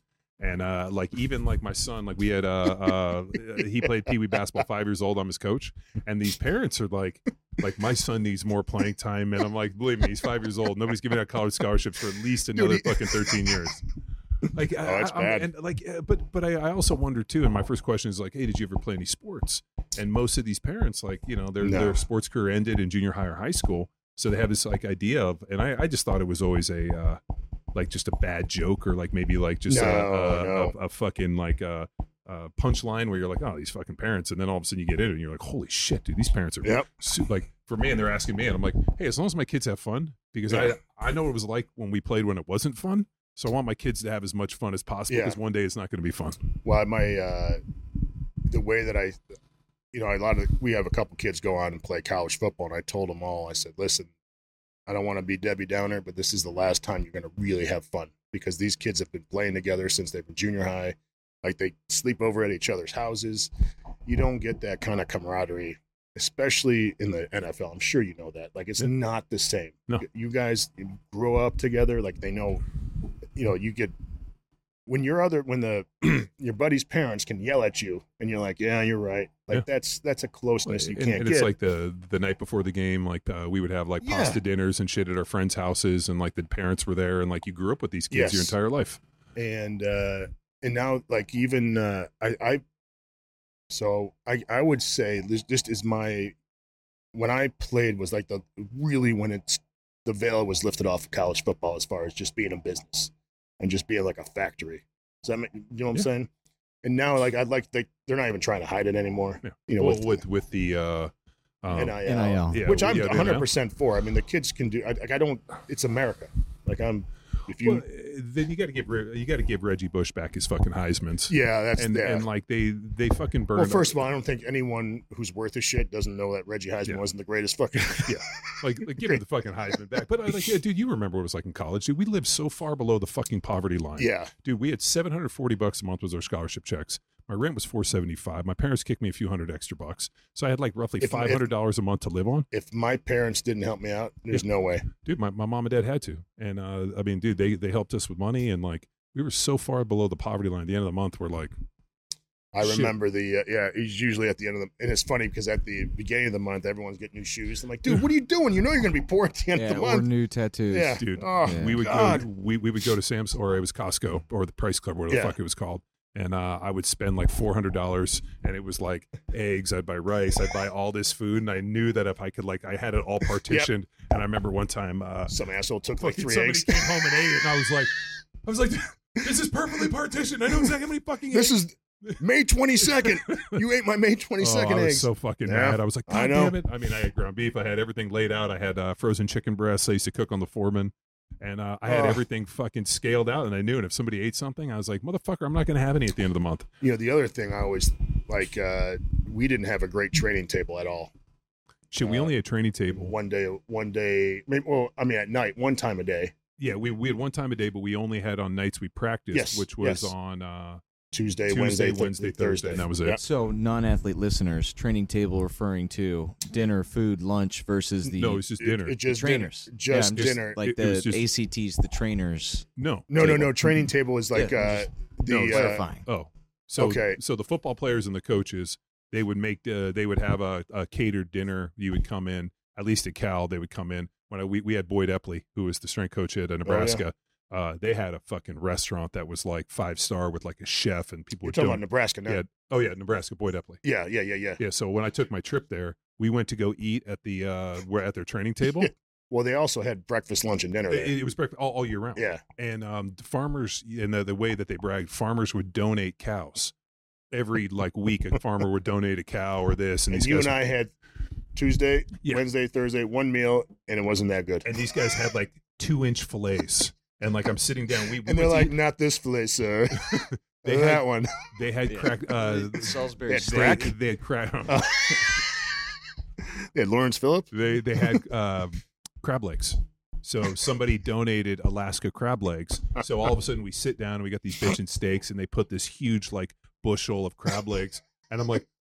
And uh, like even like my son, like we had uh, uh he played Pee Wee basketball, five years old. I'm his coach, and these parents are like, like my son needs more playing time, and I'm like, believe me, he's five years old. Nobody's giving out college scholarships for at least another Dude, he- fucking thirteen years. Like, Oh, that's I, I'm- bad. and like, uh, but but I, I also wonder too. And my first question is like, hey, did you ever play any sports? And most of these parents, like, you know, their No. their sports career ended in junior high or high school, so they have this like idea of, and I, I just thought it was always a uh, like just a bad joke, or like maybe like just No, a, a, no. a, a fucking like a, a punchline where you're like, oh, these fucking parents, and then all of a sudden you get in it and you're like, holy shit, dude, these parents are Yep. su- like, for me, and they're asking me, and I'm like, hey, as long as my kids have fun, because Yeah. I I know what it was like when we played when it wasn't fun. So I want my kids to have as much fun as possible, Yeah. because one day it's not going to be fun. Well, my uh, the way that I, you know, a lot of we have a couple kids go on and play college football, and I told them all, I said, listen, I don't want to be Debbie Downer, but this is the last time you're going to really have fun, because these kids have been playing together since they've been junior high. Like, they sleep over at each other's houses. You don't get that kind of camaraderie, especially in the N F L. I'm sure you know that. Like, it's Yeah. not the same. No. You guys grow up together. Like, they know, you know, you get when your other when the your buddy's parents can yell at you, and you're like, yeah, you're right. Like, Yeah. that's that's a closeness you and, can't and get. it's like the the night before the game, like uh, we would have like Yeah. pasta dinners and shit at our friends' houses, and like the parents were there, and like you grew up with these kids your Yes. entire life. and uh and now, like, even uh I I so I I would say this just is my when I played was like the really when it's the veil was lifted off of college football as far as just being a business and just being like a factory. Does that make, you know what I'm Yeah. saying? And now, like, I'd like they they're not even trying to hide it anymore. Yeah. You know, well, with, with with the uh, um, N I L, N I L. yeah, which yeah, I'm the one hundred N I L. percent for. I mean, the kids can do. I, like, I don't. It's America. Like, I'm. If you. Well, uh, then you got to give Re- you got to give Reggie Bush back his fucking Heisman's. yeah, that's and yeah. and like they they fucking burned. Well, first of all, I don't think anyone who's worth a shit doesn't know that Reggie Heisman Yeah. wasn't the greatest fucking. Yeah. like, like give him the fucking Heisman back. But I like, yeah, dude, you remember what it was like in college, dude. We lived so far below the fucking poverty line. Yeah. Dude, we had seven hundred forty bucks a month was our scholarship checks. My rent was four seventy-five. My parents kicked me a few hundred extra bucks, so I had like roughly If- five hundred dollars a month to live on. If my parents didn't help me out, there's no way. Dude, my, my mom and dad had to, and uh, I mean, dude, they they helped us with money, and like we were so far below the poverty line. At the end of the month, we're like, I Shit. remember the uh, yeah. It's usually at the end of the, and it's funny because at the beginning of the month, everyone's getting new shoes. I'm like, dude, what are you doing? You know you're gonna be poor at the end Yeah, of the or month. new tattoos. Yeah, dude, Oh, Yeah. we would God. go we, we would go to Sam's, or it was Costco or the Price Club, whatever Yeah. the fuck it was called, and uh, I would spend like four hundred dollars, and it was like eggs, I'd buy rice, I'd buy all this food, and I knew that if I could, like, I had it all partitioned. And I remember one time uh Some asshole took like fucking three somebody eggs. came home and ate it, and I was like I was like this is perfectly partitioned, I know exactly how many fucking This eggs. is May twenty-second. You ate my May Oh, twenty-second I was eggs. so fucking Yeah, mad. I was like, God I know. damn it. I mean, I had ground beef. I had everything laid out. I had uh, frozen chicken breasts I used to cook on the Foreman. And uh, I had Oh. everything fucking scaled out. And I knew, and if somebody ate something, I was like, motherfucker, I'm not going to have any at the end of the month. You know, the other thing I always like, uh, we didn't have a great training table at all. Shit, we Uh, only had training table. One day, one day, maybe, well, I mean, at night, one time a day, Yeah, we, we had one time a day, but we only had on nights we practiced, Yes, which was yes. on uh, Tuesday, Tuesday, Wednesday, Wednesday, th- Thursday, and that was it. Yep. So, non-athlete listeners, training table referring to dinner, food, lunch versus the no, it's just dinner. It, it just trainers. dinner. Just Yeah, I'm dinner. Like It- the it was just- A C Ts, the trainers. no. no, no, table. no. Training table is like Yeah, uh, just- the no, uh, clarifying. Oh, so Okay. So the football players and the coaches, they would make uh, they would have a, a catered dinner. You would come in, at least at Cal, they would come in. When I, we we had Boyd Epley, who was the strength coach at uh, Nebraska. Uh, they had a fucking restaurant that was like five star with like a chef, and people We're were talking doing. about Nebraska now. Yeah, oh yeah, Nebraska, Boyd Epley. Yeah, yeah, yeah, yeah. Yeah, so when I took my trip there, we went to go eat at the uh, we're at their training table. Well, they also had breakfast, lunch, and dinner. it, There. it was breakfast all, all year round. Yeah. And um, the farmers, and the, the way that they bragged, farmers would donate cows every like week. A farmer would donate a cow or this, and, And these you guys, and I had Tuesday, Yeah. Wednesday, Thursday, one meal, and it wasn't that good. and these guys had like two inch fillets, and like I'm sitting down, we, we And they're went to like, eat- not this fillet, sir. They that had- one. they had crack, uh, Salisbury They had steak. they, crack? they had crack, Uh, yeah, Lawrence Phillip. they they had uh, crab legs. So somebody donated Alaska crab legs. So all of a sudden we sit down and we got these bitchin' steaks, and they put this huge like bushel of crab legs, and I'm like,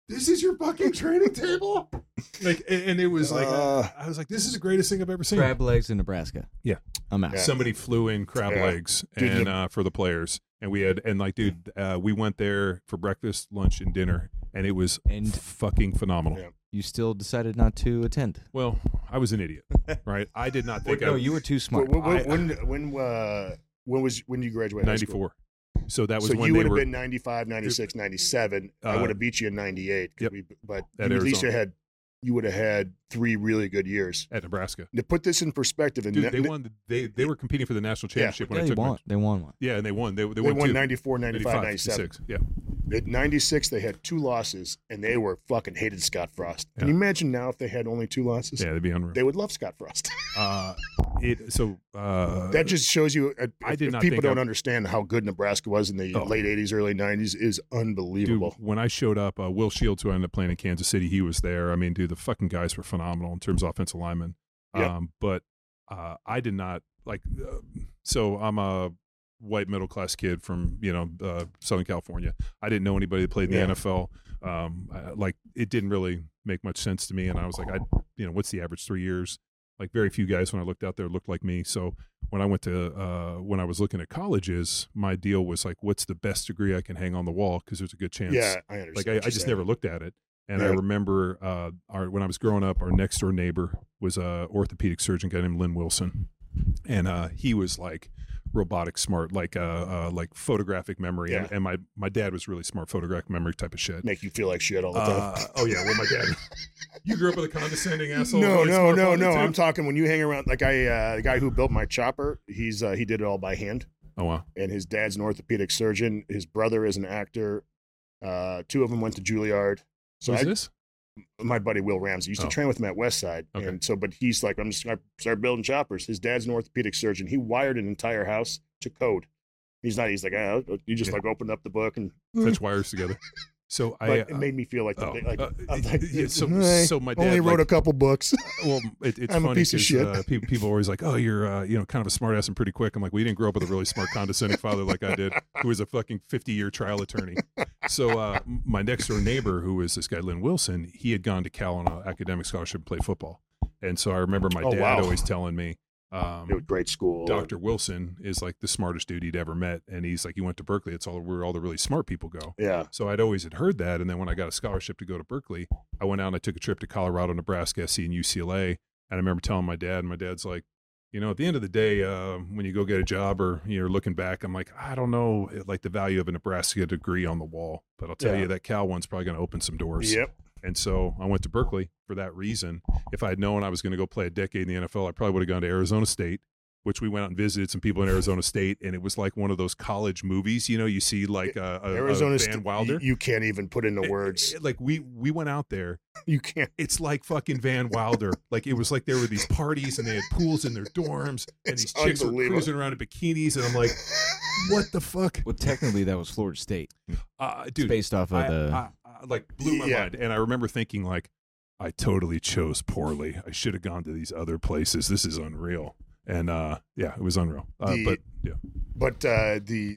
this is your fucking training table? Like, and, and it was like, Uh, I was like, this is the greatest thing I've ever seen. Crab legs in Nebraska. Yeah. I'm out. Yeah. Somebody flew in crab Yeah. legs Dude, and the- uh, for the players, and we had and like, dude, uh, we went there for breakfast, lunch, and dinner, and it was And- fucking phenomenal. Yeah. You still decided not to attend. Well, I was an idiot, right? I did not think no, I you were too smart. When, when, I- when, when, uh, when was when did you graduate? high school? ninety-four. So that was So when you they would have were been ninety-five, ninety-six, ninety-seven. I Uh, would have beat you in ninety-eight. 'cause yep. we, but At you at least Arizona. had you would have had three really good years. at Nebraska. To put this in perspective, and Dude, they won. The, they they were competing for the national championship yeah, when I they took won. my, They won one. yeah, and they won. They they, they won, won two. ninety-four, ninety-five, ninety-five, ninety-seven. Yeah. At ninety-six, they had two losses, and they were fucking hated Scott Frost. Can Yeah. you imagine now if they had only two losses? Yeah, that'd be unreal. They would love Scott Frost. Uh, it so uh, that just shows you, uh, I if, did if not people think don't I- understand how good Nebraska was in the Oh. late eighties, early nineties, is dude, unbelievable. when I showed up, uh, Will Shields, who I ended up playing in Kansas City, he was there. I mean, dude, the fucking guys were phenomenal in terms of offensive linemen. Yep. Um, but uh, I did not like. Uh, so I'm a white middle class kid from you know uh, Southern California. I didn't know anybody that played in the Yeah. N F L. Um, I, like it didn't really make much sense to me, and I was like, I, you know, what's the average three years? Like very few guys when I looked out there looked like me. So when I went to uh, when I was looking at colleges, my deal was like, what's the best degree I can hang on the wall because there's a good chance. Yeah, I understand. Like what I, you're I just saying. never looked at it. And I Yeah. remember uh, our when I was growing up, our next door neighbor was a orthopedic surgeon guy named Lynn Wilson, and uh, he was like robotic smart, like uh, uh like photographic memory. And, Yeah. and my my dad was really smart, photographic memory type of shit. Make you feel like shit all the time. Uh, oh yeah, well my dad. You grew up with a condescending asshole. No, really no, smart no, father, no. too? I'm talking when you hang around. Like I, uh, the guy who built my chopper, he's uh, he did it all by hand, Oh wow. and his dad's an orthopedic surgeon. His brother is an actor. Uh, two of them went to Juilliard. So Who's I, this? my buddy Will Ramsey used to Oh. train with him at Westside, Okay. and so but he's like, I'm just gonna start building choppers. His dad's an orthopedic surgeon. He wired an entire house to code. He's not. He's like, ah, you just Yeah. like opened up the book and. Fetch wires together. So I. But uh, it made me feel like, the, oh, like, uh, I'm like yeah, so- "Hey, so my dad, only wrote like- a couple books. Well, it, it's I'm a funny piece of 'cause, shit. Uh, people, people are always like, "Oh, you're, uh, you know, kind of a smart ass and pretty quick." I'm like, "We didn't grow up with a really smart, condescending father like I did, who was a fucking fifty year trial attorney." So, uh, my next door neighbor, who was this guy Lynn Wilson, he had gone to Cal on an academic scholarship and play football, and so I remember my Oh, dad wow. always telling me, um, It was great school. Doctor Wilson is like the smartest dude he'd ever met, and he's like, he went to Berkeley. It's all where all the really smart people go. Yeah. So I'd always had heard that, and then when I got a scholarship to go to Berkeley, I went out and I took a trip to Colorado, Nebraska, S C, and U C L A. And I remember telling my dad, and my dad's like, you know, at the end of the day, uh, when you go get a job or you're looking back, I'm like, I don't know, like the value of a Nebraska degree on the wall, but I'll tell Yeah. you that Cal one's probably going to open some doors. Yep. And so I went to Berkeley for that reason. If I had known I was going to go play a decade in the N F L, I probably would have gone to Arizona State, which we went out and visited some people in Arizona State, and it was like one of those college movies. You know, you see like a, a, Arizona a State. Van Wilder. You, you can't even put into It- words. it- like we we went out there. You can't. It's like fucking Van Wilder. Like it was like there were these parties and they had pools in their dorms, and It's these chicks were unbelievable. cruising around in bikinis, and I'm like, what the fuck, Well, technically, that was Florida State. uh, It's dude? based off of I, the. I, I, like blew my Yeah. mind, and I remember thinking like, I totally chose poorly. I should have gone to these other places. This is unreal. And uh, yeah, it was unreal. Uh, The- but yeah, But uh, the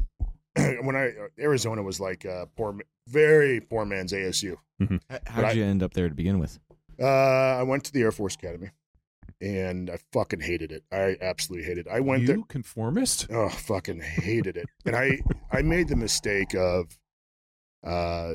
when I Arizona was like uh, poor, ma- very poor man's A S U. H- How'd I- you end up there to begin with? Uh, I went to the Air Force Academy, and I fucking hated it. I absolutely hated it. I went you there. conformist. Oh, fucking hated it. And I I made the mistake of, uh,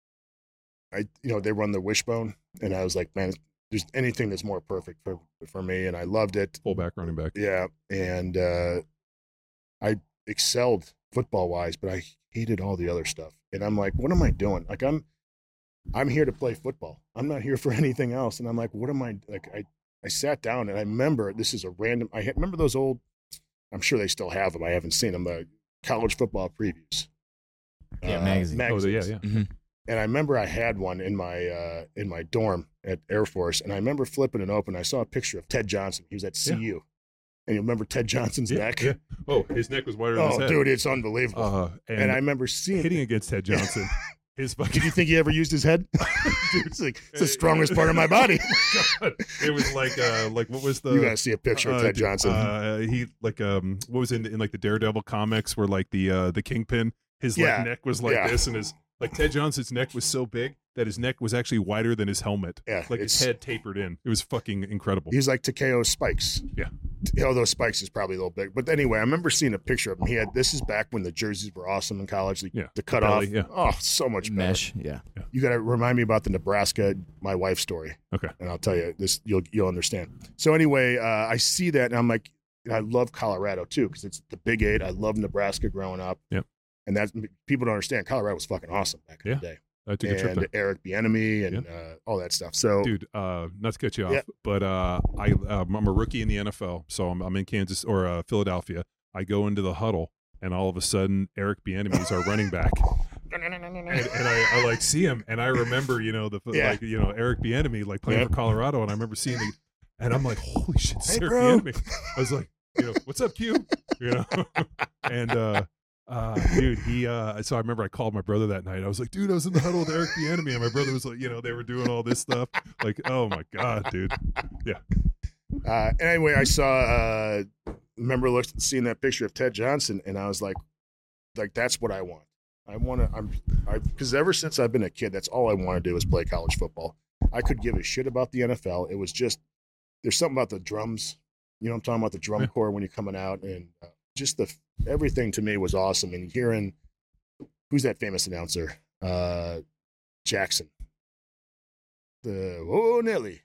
I you know they run the wishbone, and I was like, man, there's anything that's more perfect for for me, and I loved it. Fullback, running back. Yeah, and uh, I excelled football wise, but I hated all the other stuff. And I'm like, what am I doing? Like I'm I'm here to play football. I'm not here for anything else. And I'm like, what am I like? I I sat down and I remember this is a random. I had- remember those old. I'm sure they still have them. I haven't seen them. Uh, college football previews. Yeah, magazine. Oh, yeah, yeah. Mhm. And I remember I had one in my uh, in my dorm at Air Force, and I remember flipping it open. I saw a picture of Ted Johnson. He was at C U, and you remember Ted Johnson's Yeah, neck? yeah. Oh, his neck was wider than his Oh, head. dude, it's unbelievable. Uh, and, and I remember seeing. hitting against Ted Johnson. His fucking Did you think he ever used his head? Dude, it's like it's the strongest part of my body. God, it was like uh like what was the You gotta see a picture of uh, Ted dude, Johnson. Uh, he like um what was in in like the Daredevil comics where like the uh the Kingpin his Yeah, like neck was like yeah. this and his Like Ted Johnson's neck was so big that his neck was actually wider than his helmet. Yeah, like his head tapered in. It was fucking incredible. He's like Takeo Spikes. Yeah. Although Spikes is probably a little big. But anyway, I remember seeing a picture of him. He had, this is back when the jerseys were awesome in college. The, yeah. the cut Belly, off. Yeah. Oh, so much better. Mesh, yeah. yeah. You got to remind me about the Nebraska, my wife story. Okay. And I'll tell you this, you'll you'll understand. So anyway, uh, I see that and I'm like, and I love Colorado too because it's the Big Eight. I love Nebraska growing up. Yep. And that's people don't understand. Colorado was fucking awesome back in yeah. the day. I took a trip and there. Eric Bieniemy and yeah. uh, all that stuff. So, dude, uh, not to cut you off, yeah. but uh, I uh, I'm a rookie in the N F L, so I'm, I'm in Kansas or uh, Philadelphia. I go into the huddle, and all of a sudden, Eric Bieniemy is our running back. And, and I, I like see him, and I remember, you know, the yeah. like, you know, Eric Bieniemy like playing yep. for Colorado, and I remember seeing the, and I'm like, holy shit, it's hey, Eric bro. Bieniemy. I was like, you know, what's up, Q? You know, and uh, uh, dude, he. Uh, so I remember I called my brother that night. I was like, dude, I was in the huddle with Eric Bieniemy, and my brother was like, you know, they were doing all this stuff. Like, oh my god, dude, yeah. Uh, anyway, I saw. Uh, remember, looked, seeing that picture of Ted Johnson, and I was like, like that's what I want. I want to. I'm. I because ever since I've been a kid, that's all I want to do is play college football. I could give a shit about the N F L. It was just there's something about the drums. You know what I'm talking about, the drum yeah. corps when you're coming out, and uh, just the everything to me was awesome. And hearing who's that famous announcer, uh, Jackson, the oh Nelly,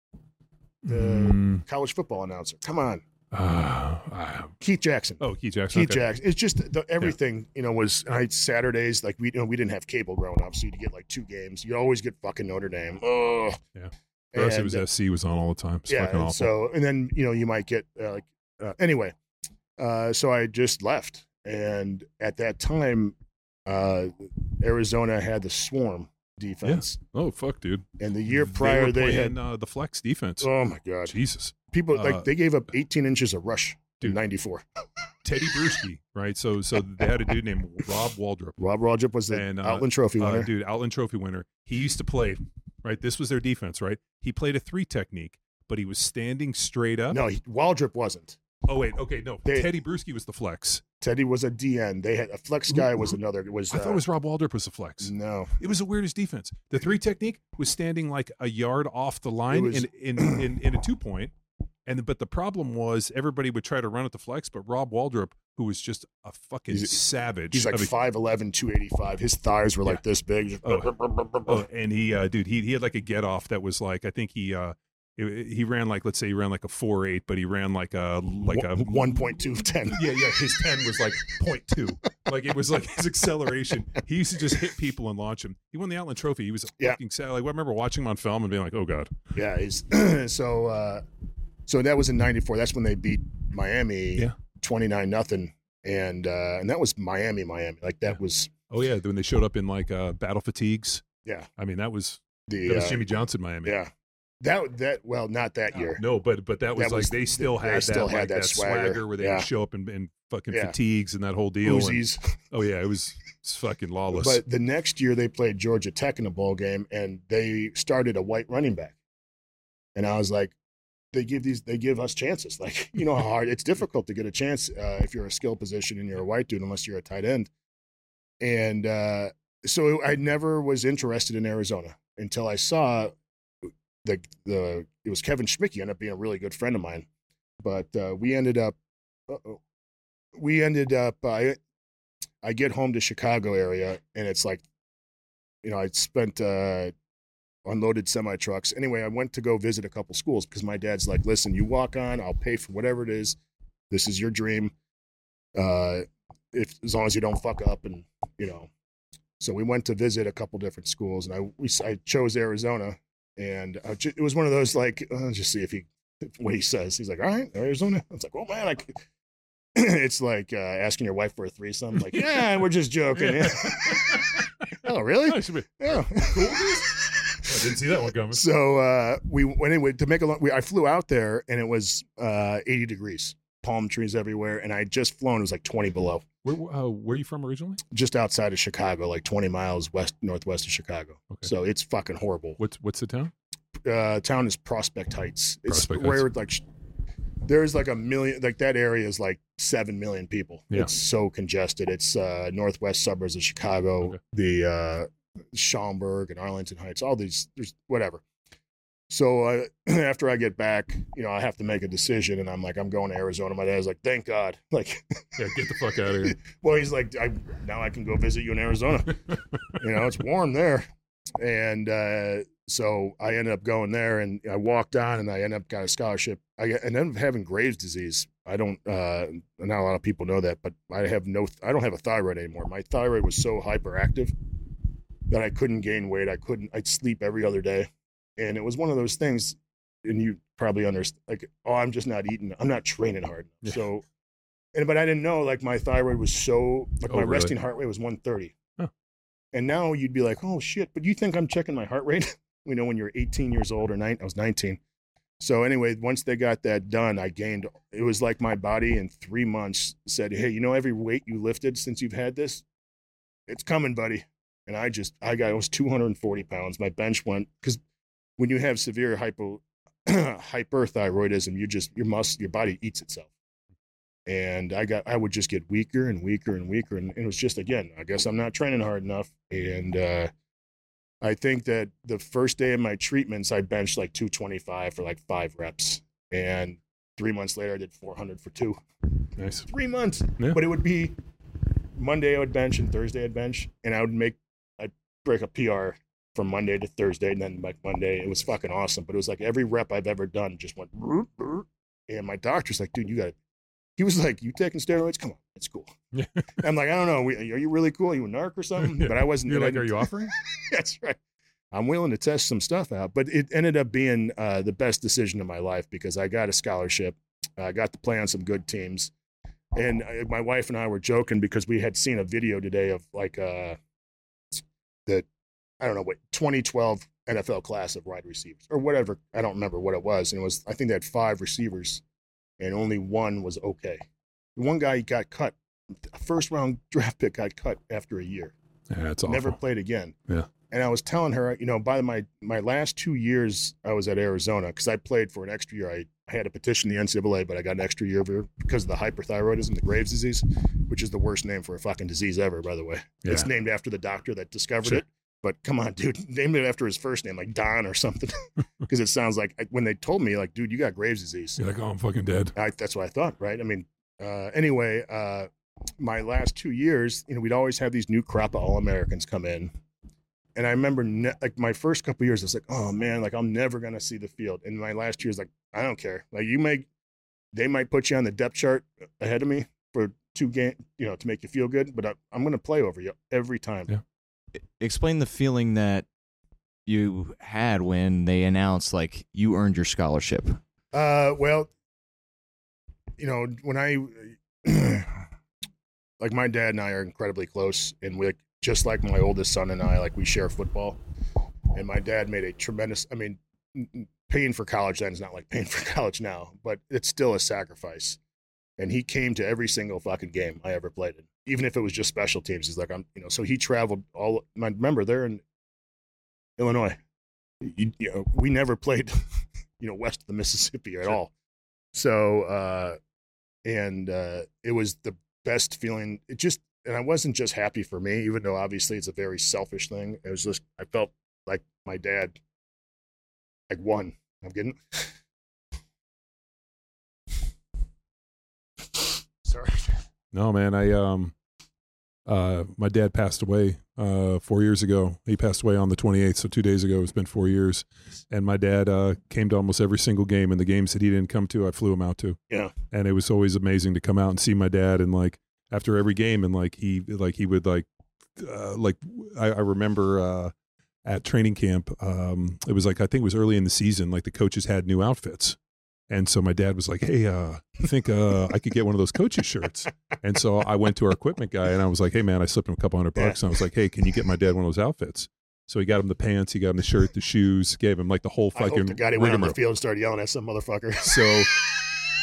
the Mm. college football announcer. Come on, Uh, uh, Keith Jackson. oh, Keith Jackson. Keith okay. Jackson. It's just the, everything, you know, was night Saturdays. Like we, you know, we didn't have cable growing up, so you'd get like two games. You always get fucking Notre Dame. Oh, Yeah. For us, it And, was uh, S C was on all the time. It's yeah. fucking And awful. so, and then you know, you might get uh, like uh, anyway. Uh, so I just left, and at that time, uh, Arizona had the swarm defense, oh fuck, dude. and the year They prior were they, playing, had. uh, the flex defense. Oh my god, Jesus. people Uh, like they gave up eighteen inches of rush dude. in ninety-four. Teddy Bruschi, right? So, so they had a dude named Rob Waldrop. Rob Waldrop was the And, uh, Outland Trophy winner. Uh, dude, Outland Trophy winner. He used to play, right? This was their defense, right? He played a three technique, but he was standing straight up. no, he, Waldrop wasn't. Oh wait, okay, no. They- Teddy Bruschi was the flex. Teddy was a D N. They had a flex guy was another. Was I thought uh, it was Rob Waldrop was the flex. no. It was the weirdest defense. The three technique was standing like a yard off the line was- in, in, in, in a two point. And but the problem was everybody would try to run at the flex, but Rob Waldrop, who was just a fucking He's- savage. He's like of a- five eleven, two eighty-five. His thighs were like Yeah. this big. Oh, and he, uh, dude, he he had like a get off that was like I think he uh it- he ran like let's say he ran like a four eight, but he ran like a like a one point two ten. Yeah, yeah. His ten was like point two. Like it was like his acceleration. He used to just hit people and launch them. He won the Outland Trophy. He was a Yeah. fucking sad. Like I remember watching him on film and being like, oh god. Yeah. He's, so uh, so that was in ninety-four. That's when they beat Miami Yeah. twenty-nine nothing. And uh, and that was Miami, Miami. Like that Yeah. was Oh yeah, when they showed up in like uh, battle fatigues. yeah. I mean that was The that was uh, Jimmy Johnson Miami. yeah. That that well, not that year. No, but but that was That like was- they still they had still that had like, that that swagger. swagger, where they Yeah. would show up in, in fucking Yeah. fatigues and that whole deal. and- Uzis. oh yeah, it was it's fucking lawless. But the next year they played Georgia Tech in a bowl game, and they started a white running back. And I was like, they give these, they give us chances. Like, you know how hard it's difficult to get a chance uh, if you're a skill position and you're a white dude, unless you're a tight end. And uh, so I never was interested in Arizona until I saw the the it was Kevin Schmicky, ended up being a really good friend of mine. But uh, we ended up, uh-oh. we ended up. I I get home to Chicago area, and it's like, you know, I spent uh, unloaded semi trucks. Anyway, I went to go visit a couple schools because my dad's like, listen, you walk on, I'll pay for whatever it is. This is your dream. Uh, if as long as you don't fuck up, and you know. So we went to visit a couple different schools, and I we I chose Arizona, and I ju- it was one of those like, uh, just see if he what he says. He's like, all right, Arizona. I was like, oh man, I. Could. It's like uh, asking your wife for a threesome. Like, yeah, we're just joking. Yeah. Oh, really? Oh, it should be- Yeah. cool. I didn't see that one coming. So uh, we went anyway to make a long. We, I flew out there, and it was uh, eighty degrees, palm trees everywhere, and I had just flown. It was like twenty below, Where uh, where are you from originally? just outside of Chicago, like twenty miles west northwest of Chicago. Okay. So it's fucking horrible. What's what's the town? Uh, town is Prospect Heights. It's Prospect where Heights. like sh- there's like a million, like that area is like seven million people. Yeah. It's so congested. It's uh, northwest suburbs of Chicago, Okay. the uh, Schaumburg and Arlington Heights, all these, there's whatever. So uh, after I get back, you know, I have to make a decision, and I'm like, I'm going to Arizona. My dad's like, thank God. Like, Yeah, get the fuck out of here. well, he's like, I, now I can go visit you in Arizona. You know, it's warm there. And uh, so I ended up going there, and I walked on, and I ended up got a scholarship. I ended up having Graves' disease. I don't, uh, not a lot of people know that, but I have no, I don't have a thyroid anymore. My thyroid was so hyperactive that I couldn't gain weight. I couldn't, I'd sleep every other day. And it was one of those things, and you probably understand, like, oh, I'm just not eating. I'm not training hard. Yeah. So, and but I didn't know, like, my thyroid was so, like, Oh, my really? resting heart rate was one thirty. Huh. And now you'd be like, oh, shit, but you think I'm checking my heart rate? You know, when you're eighteen years old or nine, I was nineteen. So anyway, once they got that done, I gained, it was like my body in three months said, hey, you know, every weight you lifted since you've had this, it's coming, buddy. And I just, I got, it was two hundred forty pounds. My bench went, because when you have severe hypo, hyperthyroidism, you just, your muscle, your body eats itself. And I got, I would just get weaker and weaker and weaker. And it was just, again, I guess I'm not training hard enough. And uh, I think that the first day of my treatments, I benched like two twenty-five for like five reps. And three months later, I did four hundred for two. Nice. Three months. Yeah. But it would be Monday I would bench and Thursday I'd bench. And I would make, I'd break a P R from Monday to Thursday, and then like Monday, it was fucking awesome. But it was like every rep I've ever done just went, brr, brr. And my doctor's like, dude, you got it. He was like, you taking steroids? Come on, it's cool. Yeah. I'm like, I don't know. Are you really cool? Are you a narc or something? Yeah. But I wasn't. You're I like, are didn't- you offering? That's right. I'm willing to test some stuff out. But it ended up being uh, the best decision of my life because I got a scholarship. I got to play on some good teams. And uh, my wife and I were joking because we had seen a video today of like uh, the, I don't know what, twenty twelve N F L class of wide receivers or whatever. I don't remember what it was. And it was, I think they had five receivers and only one was okay. One guy got cut. A first round draft pick got cut after a year. Yeah, that's awful. Never played again. Yeah. And I was telling her, you know, by my, my last two years I was at Arizona, because I played for an extra year. I, I had to petition the N C double A, but I got an extra year because of the hyperthyroidism, the Graves' disease, which is the worst name for a fucking disease ever, by the way. Yeah. It's named after the doctor that discovered Sure. it. But come on, dude, name it after his first name, like Don or something. Because it sounds like, when they told me, like, dude, you got Graves' disease. You're like, oh, I'm fucking dead. I, that's what I thought, right? I mean, uh, anyway, uh, my last two years, you know, we'd always have these new crop of All-Americans come in. And I remember, ne- like, my first couple of years, I was like, oh, man, like, I'm never going to see the field. And my last year is like, I don't care. Like, you may, they might put you on the depth chart ahead of me for two games, you know, to make you feel good, but I, I'm going to play over you every time. Yeah. Explain the feeling that you had when they announced, like, you earned your scholarship. Uh, well, you know, when I, like, my dad and I are incredibly close, and we, just like my oldest son and I, like, we share football. And my dad made a tremendous, I mean, paying for college then is not like paying for college now, but it's still a sacrifice. And he came to every single fucking game I ever played in, even if it was just special teams. He's like, I'm, you know, so he traveled all, my, remember, they're in Illinois. You, you know, we never played, you know, west of the Mississippi at Sure. all. So, uh, and uh, it was the best feeling. It just, and I wasn't just happy for me, even though obviously it's a very selfish thing. It was just, I felt like my dad, like, won. I'm getting, sorry. No, man. I um, uh, my dad passed away uh four years ago. He passed away on the twenty-eighth, so two days ago. It's been four years, and my dad uh came to almost every single game. And the games that he didn't come to, I flew him out to. Yeah. And it was always amazing to come out and see my dad. And like after every game, and like he like he would like uh, like I, I remember uh at training camp, um, it was like I think it was early in the season. Like the coaches had new outfits. And so my dad was like, hey, uh, I think uh, I could get one of those coaches shirts. And so I went to our equipment guy and I was like, hey, man, I slipped him a couple hundred bucks. Yeah. And I was like, hey, can you get my dad one of those outfits? So he got him the pants, he got him the shirt, the shoes, gave him like the whole I hope fucking the guy went on the rigmarole. field and started yelling at some motherfucker. So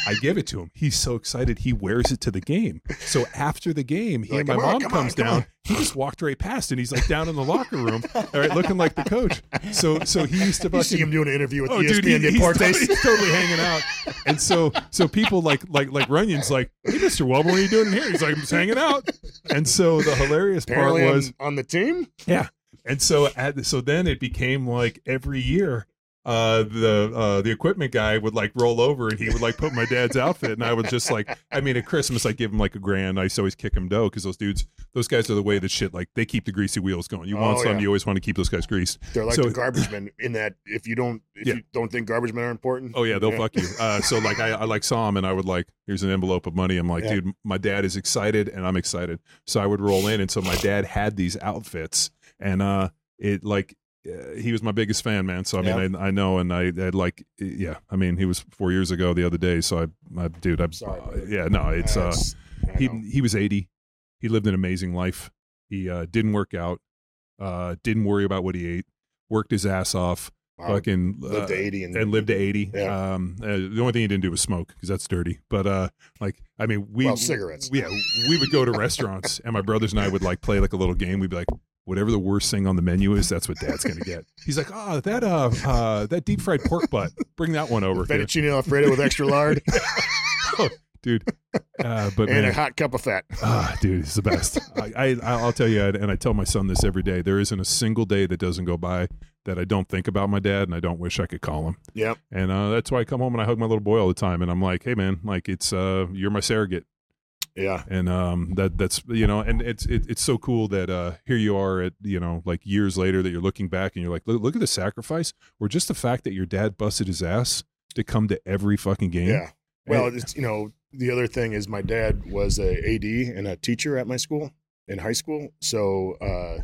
I give it to him. He's so excited. He wears it to the game. So after the game, he Like, and my come on, mom come comes on, come down. on. He just walked right past, and he's like down in the locker room, all right, looking like the coach. So so he used to You see him fucking. doing an interview with Oh, E S dude, P N he, he's, Deportes. totally, he's totally hanging out. And so so people like like like Runyon's like, hey, Mister Welber, what are you doing in here? He's like, I'm just hanging out. And so the hilarious part Apparently I'm was, on the team. yeah. And so at so then it became like every year uh the uh the equipment guy would like roll over and he would like put my dad's outfit, and I would just like, I mean, at Christmas I give him like a grand. I used to always kick him dough because those dudes, those guys are the way that shit, like they keep the greasy wheels going. You want Oh, something, yeah. you always want to keep those guys greased. They're like So- the garbage men in that if you don't if Yeah. you don't think garbage men are important. Oh yeah, they'll fuck you. Uh, so like I, I like saw him and I would like, here's an envelope of money. I'm like, Yeah. dude, my dad is excited and I'm excited. So I would roll in, and so my dad had these outfits, and uh, it like uh, he was my biggest fan, man. So I mean, Yeah. I, I know, and I had like, yeah, I mean, he was four years ago the other day. So I, I dude, I'm Sorry, uh, brother. yeah, no, it's uh, That's- I he know. he was eighty. He lived an amazing life. He uh, didn't work out, uh, didn't worry about what he ate, worked his ass off. Wow. Fucking lived uh, to eighty and, and lived to eighty. Yeah. Um, uh, the only thing he didn't do was smoke because that's dirty. But uh, like, I mean, we Well, cigarettes. Yeah, we would go to restaurants, and my brothers and I would like play like a little game. We'd be like, whatever the worst thing on the menu is, that's what Dad's gonna get. He's like, oh, that uh, uh, that deep fried pork butt. Bring that one over, kid." fettuccine alfredo with extra lard Oh, dude. Uh, but and man, a hot cup of fat. ah, dude, it's the best. I, I I'll tell you, and I tell my son this every day. There isn't a single day that doesn't go by that I don't think about my dad, and I don't wish I could call him. Yep. And uh, that's why I come home and I hug my little boy all the time, and I'm like, hey man, like it's uh, you're my surrogate, Yeah. and um, that that's you know, and it's it, it's so cool that uh, here you are at you know like years later that you're looking back and you're like, look, look at the sacrifice, or just the fact that your dad busted his ass to come to every fucking game. Yeah. Well, And- it's, you know, the other thing is my dad was a A D and a teacher at my school in high school. So uh,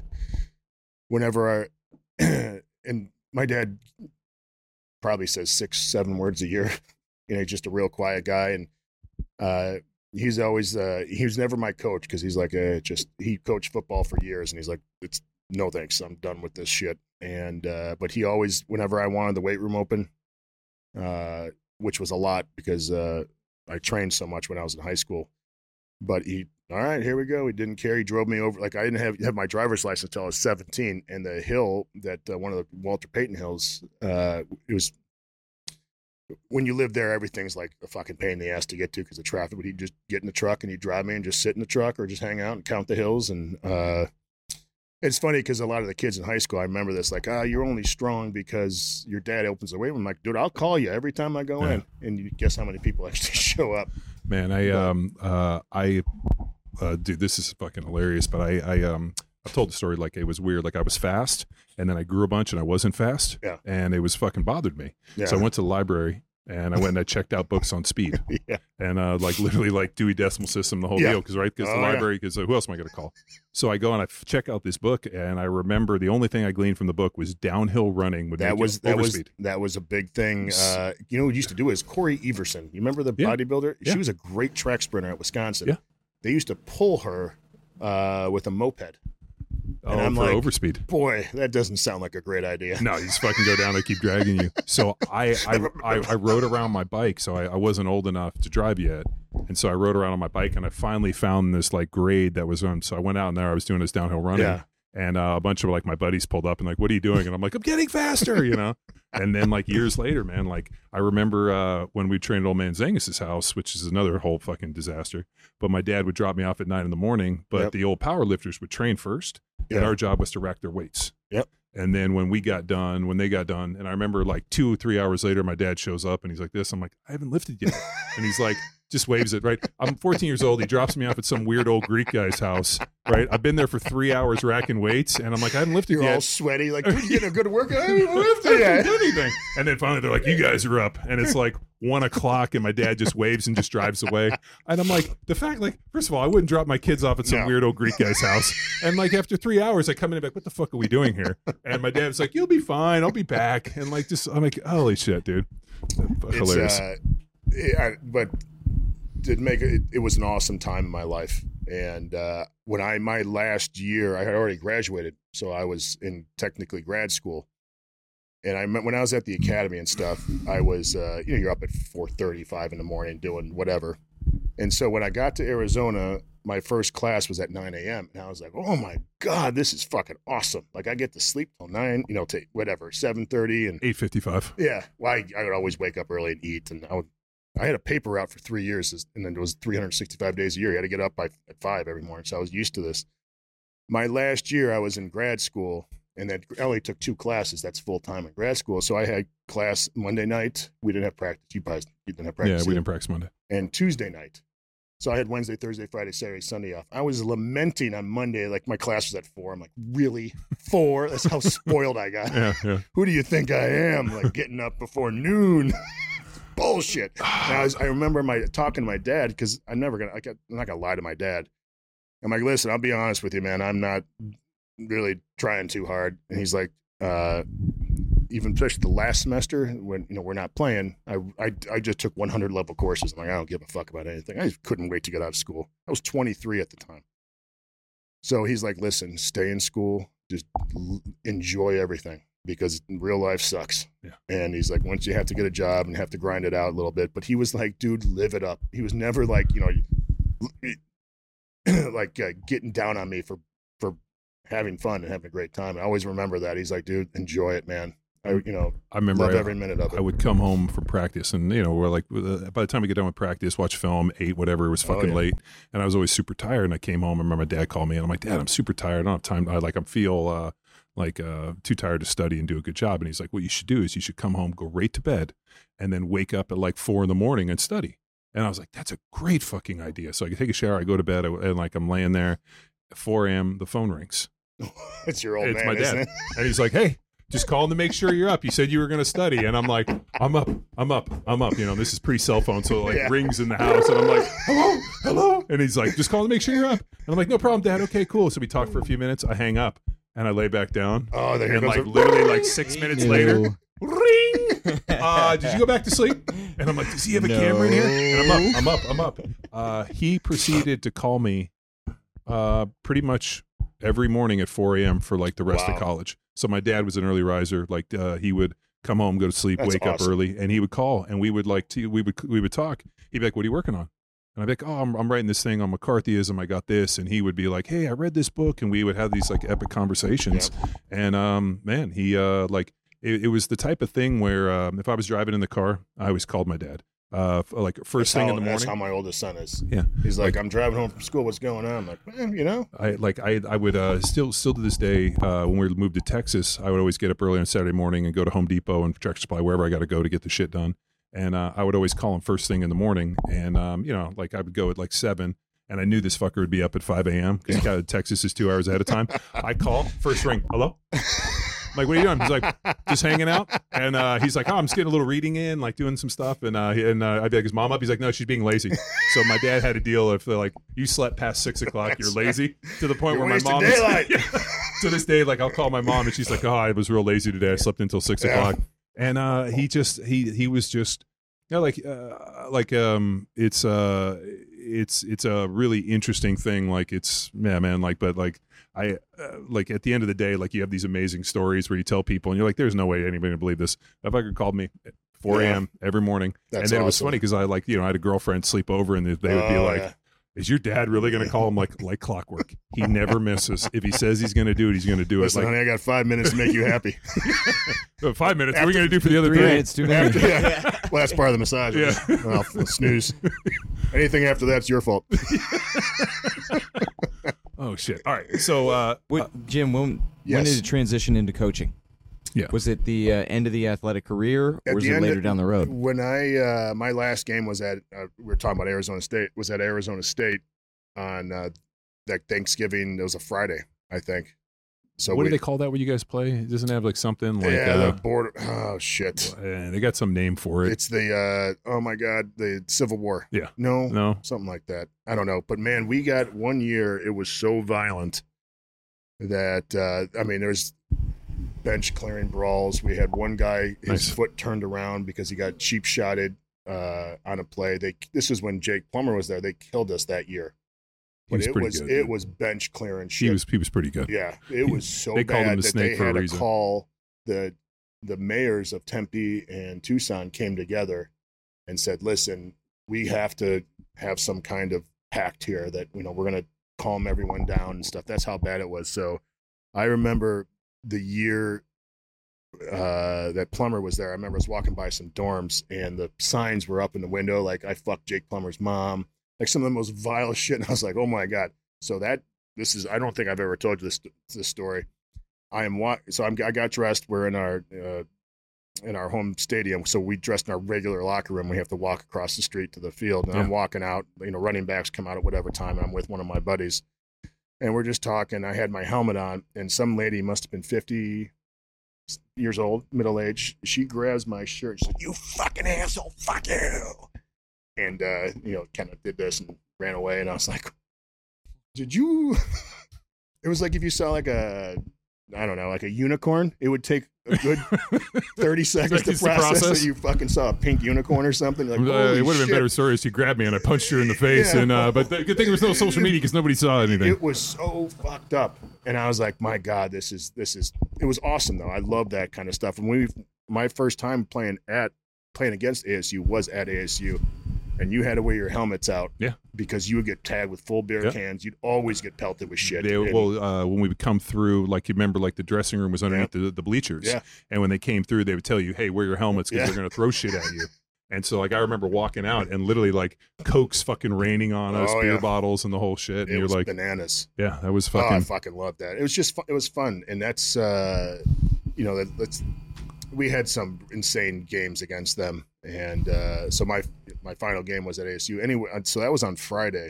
whenever I, and my dad probably says six, seven words a year. You know, he's just a real quiet guy. And uh, he's always, uh, he was never my coach because he's like, a, just, he coached football for years. And he's like, it's no thanks. I'm done with this shit. And, uh, but he always, whenever I wanted the weight room open, uh, which was a lot because uh, I trained so much when I was in high school. But he, all right, here we go. He didn't care. He drove me over. Like I didn't have have my driver's license until I was seventeen. And the hill that uh, one of the Walter Payton hills, uh, it was when you live there, everything's like a fucking pain in the ass to get to because of traffic. But he'd just get in the truck and he'd drive me and just sit in the truck or just hang out and count the hills. And uh, it's funny because a lot of the kids in high school, I remember this, like, ah, you're only strong because your dad opens the weight room. I'm like, dude, I'll call you every time I go Yeah. in. And you guess how many people actually show up? Man, I um uh I uh dude, this is fucking hilarious, but I I um I've told the story like it was weird. Like I was fast and then I grew a bunch and I wasn't fast. Yeah. And it was fucking bothered me. Yeah. So I went to the library and I went and I checked out books on speed. yeah. And uh, like literally like Dewey Decimal System, the whole Yeah. deal, because right, because Oh, the yeah. library, because uh, who else am I going to call? So I go and I f- check out this book, and I remember the only thing I gleaned from the book was downhill running would That make was you that was overspeed. that was a big thing. Uh, you know what used to do is Corey Everson. You remember the Yeah. bodybuilder? Yeah. She was a great track sprinter at Wisconsin. Yeah. They used to pull her uh, with a moped. Oh, and I'm for like- overspeed. Boy, that doesn't sound like a great idea. No, you just fucking go down. They keep dragging you. So I I, I, I rode around my bike. So I, I wasn't old enough to drive yet, and so I rode around on my bike, and I finally found this like grade that was on. So I went out in there. I was doing this downhill running, Yeah. and uh, a bunch of like my buddies pulled up and like, "What are you doing?" And I'm like, "I'm getting faster," you know. And then like years later, man, like I remember uh, when we trained at old man Zangus's house, which is another whole fucking disaster. But my dad would drop me off at nine in the morning, but Yep. the old power lifters would train first, and Yeah. our job was to rack their weights. Yep. And then when we got done, when they got done, and I remember like two or three hours later, my dad shows up and he's like this. I'm like, I haven't lifted yet. And he's like, just waves it, right? I'm fourteen years old. He drops me off at some weird old Greek guy's house, right? I've been there for three hours racking weights, and I'm like, I haven't lifted You're yet. all sweaty, like, dude, you getting a good workout? I haven't I lifted haven't yet. done anything. And then finally they're like, you guys are up. And it's like one o'clock and my dad just waves and just drives away. And I'm like, the fact, like, first of all, I wouldn't drop my kids off at some No. weird old Greek guy's house. And like after three hours, I come in and be like, what the fuck are we doing here? And my dad's like, you'll be fine. I'll be back. And like, just, I'm like, holy shit, dude. Hilarious. It's, uh, it, I, but to make it, it was an awesome time in my life. And uh, when I my last year, I had already graduated, so I was in technically grad school. And I remember when I was at the academy and stuff, I was, uh, you know, you're up at four thirty-five in the morning doing whatever. And so when I got to Arizona, my first class was at nine a.m. And I was like, oh my God, this is fucking awesome. Like I get to sleep till nine, you know, to whatever, seven thirty and eight fifty-five. Yeah. Well, I, I would always wake up early and eat. And I would, I had a paper route for three years and then it was three hundred sixty-five days a year. You had to get up by at five every morning. So I was used to this. My last year I was in grad school and then I only took two classes. That's full time in grad school. So I had class Monday night. We didn't have practice. You probably you didn't have practice. Yeah, we either. didn't practice Monday. And Tuesday night. So I had Wednesday, Thursday, Friday, Saturday, Sunday off. I was lamenting on Monday, like my class was at four. I'm like, really? Four? That's how spoiled I got. Yeah, yeah. Who do you think I am? Like getting up before noon. Bullshit. Now, I, was, I remember my talking to my dad because I'm never gonna. I got, I'm not gonna lie to my dad. I'm like, listen, I'll be honest with you, man. I'm not really trying too hard. And he's like, uh, even especially the last semester when you know we're not playing, I, I I just took one hundred level courses. I'm like, I don't give a fuck about anything. I just couldn't wait to get out of school. I was twenty-three at the time. So he's like, listen, stay in school, just l- enjoy everything because real life sucks. Yeah. And he's like, once you have to get a job and have to grind it out a little bit. But he was like, dude, live it up. He was never like, you know, like uh, getting down on me for for having fun and having a great time. I always remember that. He's like, dude, enjoy it, man. I, you know, I remember love I, every minute of it. I would come home from practice, and you know, we're like, uh, by the time we get done with practice, watch film, eight, whatever, it was fucking oh, yeah. late, and I was always super tired. And I came home, I remember my dad called me, and I'm like, Dad, I'm super tired. I don't have time. I like, I feel uh, like uh, too tired to study and do a good job. And he's like, what you should do is you should come home, go right to bed, and then wake up at like four in the morning and study. And I was like, that's a great fucking idea. So I could take a shower, I go to bed, and like I'm laying there, at four a.m. the phone rings. It's your old it's man, my dad, isn't it? and he's like, hey. Just calling to make sure you're up. You said you were going to study. And I'm like, I'm up, I'm up, I'm up. You know, this is pre-cell phone. So it like Yeah. rings in the house. And I'm like, hello, hello. And he's like, just calling to make sure you're up. And I'm like, no problem, Dad. Okay, cool. So we talk for a few minutes. I hang up and I lay back down. Oh, there And goes like a- literally like six minutes No. later, ring. Uh, did you go back to sleep? And I'm like, does he have a No. camera in here? And I'm up, I'm up, I'm up. Uh, he proceeded to call me uh, pretty much every morning at four a.m. for like the rest Wow. of college. So my dad was an early riser. Like uh, he would come home, go to sleep, That's wake up awesome. early, and he would call, and we would like to, we would we would talk. He'd be like, "What are you working on?" And I'd be like, "Oh, I'm, I'm writing this thing on McCarthyism. I got this." And he would be like, "Hey, I read this book," and we would have these like epic conversations. And um, man, he uh, like it, it was the type of thing where um, if I was driving in the car, I always called my dad. Uh, like first That's thing how, in the That's morning. how my oldest son is. Yeah. He's like, I'm driving home from school. What's going on? I'm like, man, you know. I like I I would uh, still still to this day uh, when we moved to Texas, I would always get up early on Saturday morning and go to Home Depot and Tractor Supply, wherever I got to go to get the shit done. And uh, I would always call him first thing in the morning, and um, you know, like I would go at like seven, and I knew this fucker would be up at five a.m. because Texas is two hours ahead of time. I call first ring, hello. I'm like, what are you doing? He's like, just hanging out. And uh, he's like, oh, I'm just getting a little reading in, like doing some stuff. And uh, and uh, I'd be like, is mom up? He's like, no, she's being lazy. So my dad had a deal if they're like, you slept past six o'clock, you're lazy. To the point You're where my wasting mom daylight. is, to this day, like I'll call my mom and she's like, oh, I was real lazy today. I slept until six Yeah. o'clock. And uh, he just he he was just you know, like uh, like um it's uh it's it's a really interesting thing. Like it's yeah, man, like but like I uh, like at the end of the day, like you have these amazing stories where you tell people and you're like, there's no way anybody would believe this. That fucker called me at four a.m. every morning. That's and then it was awesome. funny because I like, you know, I had a girlfriend sleep over and they would be Oh, like, yeah. is your dad really going to call him like like clockwork? He never misses. If he says he's going to do it, he's going to do it. Listen, Like honey, I got five minutes to make you happy. uh, five minutes. What are we going to do for the other Three three? minutes, too many. After, yeah. Well, that's part of the massage. Yeah. Well, snooze. Anything after that's your fault. Oh shit! All right, so uh, What, Jim, when, when Yes. did it transition into coaching? Yeah. Was it the uh, end of the athletic career, or At was the it end later of- down the road? When I uh, my last game was at uh, we were talking about Arizona State was at Arizona State on uh, that Thanksgiving. It was a Friday, I think. So what we, do they call that when you guys play? It doesn't have like something like yeah, uh, the border. Oh shit! uh, they got some name for it. It's the uh, oh my god, the Civil War. Yeah. No, No, something like that. I don't know, but man, we got one year. It was so violent that uh, I mean, there's bench clearing brawls. We had one guy, his Nice. foot turned around because he got cheap shotted uh, on a play. They this is when Jake Plummer was there. They killed us that year. he But was it pretty was good. it was bench clearing shit. he was he was pretty good. Yeah, it was so They called him bad the that snake they for a had to reason. call the the mayors of Tempe and Tucson came together and said, listen, we have to have some kind of pact here that, you know, we're going to calm everyone down and stuff. That's how bad it was. So I remember the year uh, that Plummer was there. I remember I was walking by some dorms and the signs were up in the window, like, I fucked Jake Plummer's mom, like some of the most vile shit. And I was like, oh my God. So that, this is, I don't think I've ever told you this, this story. I am, so I'm, I got dressed. We're in our, uh, in our home stadium. So we dressed in our regular locker room. We have to walk across the street to the field. And yeah. I'm walking out, you know, running backs come out at whatever time. I'm with one of my buddies and we're just talking. I had my helmet on and some lady must have been fifty years old, middle age. She grabs my shirt. She's like, you fucking asshole. Fuck you. And, uh, you know, kind of did this and ran away. And I was like, did you, it was like if you saw like a, I don't know, like a unicorn, it would take a good thirty seconds to process, process that you fucking saw a pink unicorn or something. Like, uh, it would have been better story if you grabbed me and I punched you in the face. yeah. and uh, But the good thing there was no social media because nobody saw anything. It was so fucked up. And I was like, my God, this is, this is, it was awesome though. I love that kind of stuff. And we, my first time playing at, playing against A S U was at A S U. And you had to wear your helmets out, yeah, because you would get tagged with full beer yeah. cans. You'd always get pelted with shit. They, well, uh, when we would come through, like you remember, like the dressing room was underneath yeah. the, the bleachers, yeah. and when they came through, they would tell you, "Hey, wear your helmets because yeah. they're going to throw shit at you." And so, like, I remember walking out and literally like Coke's fucking raining on us, oh, beer yeah. bottles, and the whole shit. And it you're was like, bananas. Yeah, that was fucking. Oh, I fucking loved that. It was just, it was fun, and that's, uh, you know, that, that's. We had some insane games against them, and uh, so my my final game was at A S U. Anyway, so that was on Friday.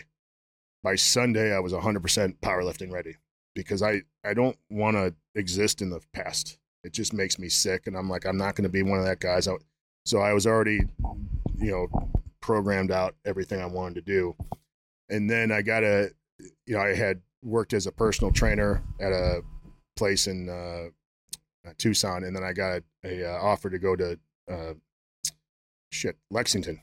By Sunday, I was one hundred percent powerlifting ready because I, I don't want to exist in the past. It just makes me sick, and I'm like, I'm not going to be one of that guys. I, so I was already, you know, programmed out everything I wanted to do, and then I got a, you know, I had worked as a personal trainer at a place in uh, Tucson, and then I got a, a uh, offer to go to uh, shit Lexington.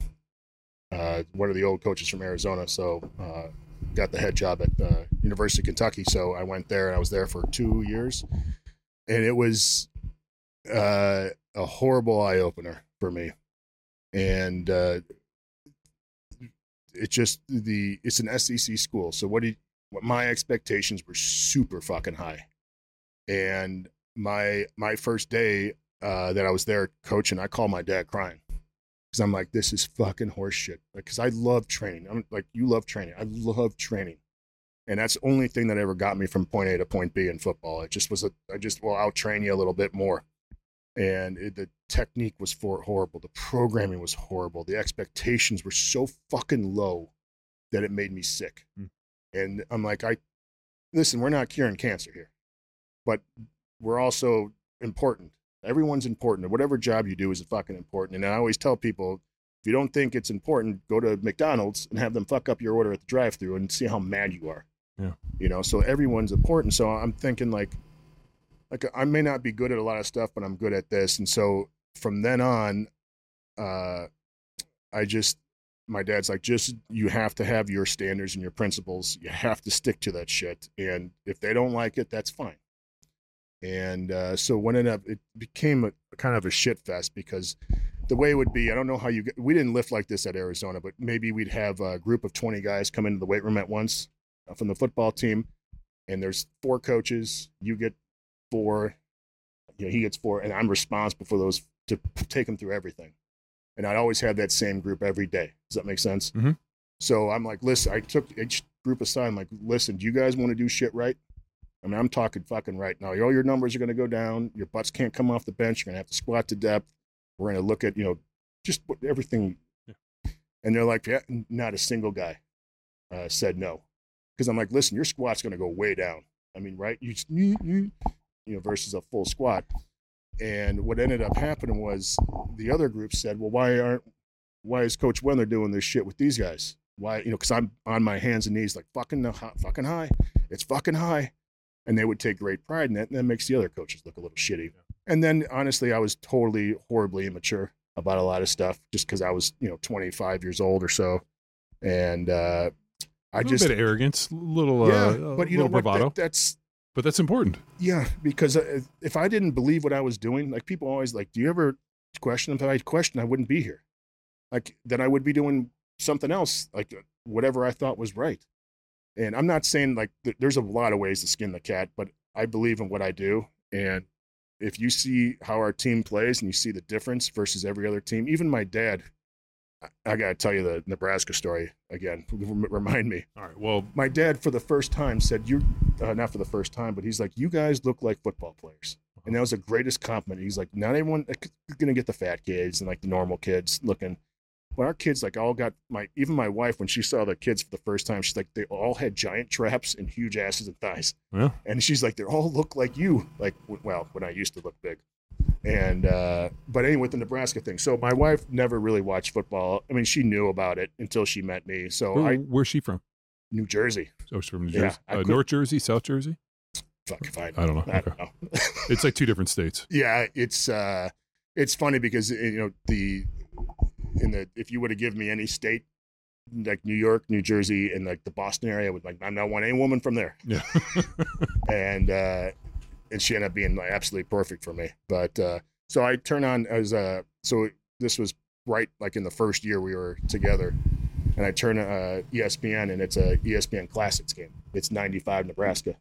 Uh, one of the old coaches from Arizona, so uh, got the head job at uh, University of Kentucky. So I went there, and I was there for two years, and it was uh, a horrible eye opener for me. And uh, it just the it's an S E C school, so what do you, what my expectations were super fucking high, and my my first day uh, that I was there coaching, I called my dad crying. Because I'm like, this is fucking horse shit. Because like, I love training. I'm like, you love training. I love training. And that's the only thing that ever got me from point A to point B in football. It just was a, I just, well, I'll train you a little bit more. And it, the technique was for horrible. The programming was horrible. The expectations were so fucking low that it made me sick. Mm. And I'm like, I, listen, we're not curing cancer here, but we're also important. Everyone's important. Whatever job you do is fucking important. And I always tell people, if you don't think it's important, go to McDonald's and have them fuck up your order at the drive-thru and see how mad you are. Yeah. You know, so everyone's important. So I'm thinking like, like I may not be good at a lot of stuff, but I'm good at this. And so from then on, uh, I just, my dad's like, just, you have to have your standards and your principles. You have to stick to that shit. And if they don't like it, that's fine. And uh, so what ended up, it became a, a kind of a shit fest because the way it would be, I don't know how you get, we didn't lift like this at Arizona, but maybe we'd have a group of twenty guys come into the weight room at once uh, from the football team. And there's four coaches, you get four, you know, he gets four, and I'm responsible for those to take them through everything. And I'd always have that same group every day. Does that make sense? Mm-hmm. So I'm like, listen, I took each group aside. I'm like, listen, do you guys want to do shit right? I mean, I'm talking fucking right now. All your numbers are going to go down. Your butts can't come off the bench. You're going to have to squat to depth. We're going to look at, you know, just everything. Yeah. And they're like, yeah, not a single guy uh, said no. Because I'm like, listen, your squat's going to go way down. I mean, right? You, you know, versus a full squat. And what ended up happening was the other group said, well, why aren't, why is Coach Wendler doing this shit with these guys? Why, you know, because I'm on my hands and knees like fucking, fucking high. It's fucking high. And they would take great pride in it, and that makes the other coaches look a little shitty. And then, honestly, I was totally, horribly immature about a lot of stuff just because I was, you know, twenty-five years old or so. And uh, I a just... A bit of arrogance, a little, yeah, uh, but you little know what? bravado. That, that's, But that's important. Yeah, because if I didn't believe what I was doing, like people always like, do you ever question? If I questioned, I wouldn't be here. Like then I would be doing something else, like whatever I thought was right. And I'm not saying like th- there's a lot of ways to skin the cat, but I believe in what I do. And if you see how our team plays and you see the difference versus every other team, even my dad, I, I got to tell you the Nebraska story again. Remind me. All right. Well, my dad for the first time said, "You, uh, not for the first time, but he's like, you guys look like football players." And that was the greatest compliment. He's like, not everyone is going to get the fat kids and like the normal kids looking. But our kids, like all got my, even my wife, when she saw the kids for the first time, she's like, they all had giant traps and huge asses and thighs. Yeah. And she's like, they all look like you. Like, well, when I used to look big. And, uh, but anyway, with the Nebraska thing. So my wife never really watched football. I mean, she knew about it until she met me. So Where, I, where's she from? New Jersey. Oh, she's from New Yeah, Jersey. I Uh, could- North Jersey, South Jersey? Fuck if I know. I don't know. I Okay. don't know. It's like two different states. Yeah, it's uh, it's funny because you know the in the if you would have given me any state like New York, New Jersey, and like the Boston area, I would like I don't want any woman from there. Yeah. and uh, and she ended up being like, absolutely perfect for me. But uh, so I turn on as uh, so this was right like in the first year we were together, and I turn uh, E S P N and it's a E S P N Classics game. It's ninety-five Nebraska.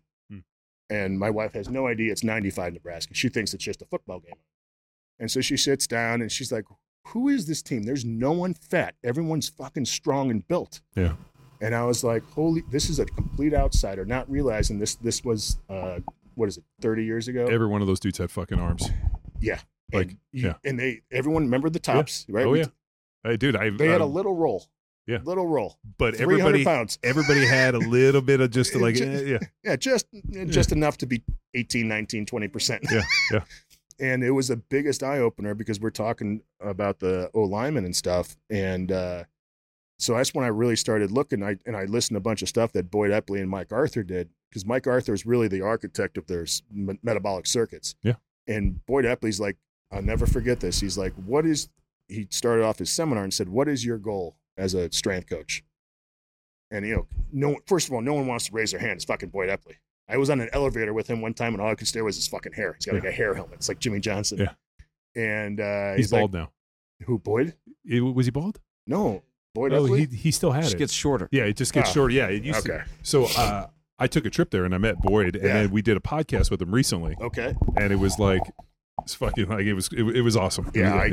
And my wife has no idea it's ninety-five Nebraska. She thinks it's just a football game. And so she sits down and she's like, who is this team? There's no one fat. Everyone's fucking strong and built. Yeah. And I was like, holy, this is a complete outsider, not realizing this this was, uh, what is it, thirty years ago? Every one of those dudes had fucking arms. Yeah. Like, and, you- yeah. and they, everyone remembered the tops, right? Oh, We- yeah. Hey, dude, I They had a um, little roll. Yeah. Little roll. but three hundred everybody pounds. everybody had a little bit of just like Ju- eh, yeah. Yeah, just just enough to be eighteen, nineteen, twenty percent. Yeah, yeah. And it was the biggest eye opener because we're talking about the O linemen and stuff. And uh, so that's when I really started looking. I and I listened to a bunch of stuff that Boyd Epley and Mike Arthur did because Mike Arthur is really the architect of their s- me- metabolic circuits. Yeah. And Boyd Epley's like, I'll never forget this. He's like, what is, he started off his seminar and said, what is your goal as a strength coach? And, you know, no, first of all, no one wants to raise their hand. It's fucking Boyd Epley. I was on an elevator with him one time, and all I could stare was his fucking hair. He's got like Yeah. a hair helmet. It's like Jimmy Johnson. Yeah. And uh, He's, he's, bald like, now. who, Boyd? Eh, was he bald? No, Boyd Oh, Epley? he he still had Just it. gets shorter. Yeah, it just gets Oh, short. Yeah, it used okay. to. So uh, I took a trip there and I met Boyd, and Yeah. then we did a podcast with him recently, Okay. and it was like it's fucking like it was it, it was awesome. Yeah, I, yeah.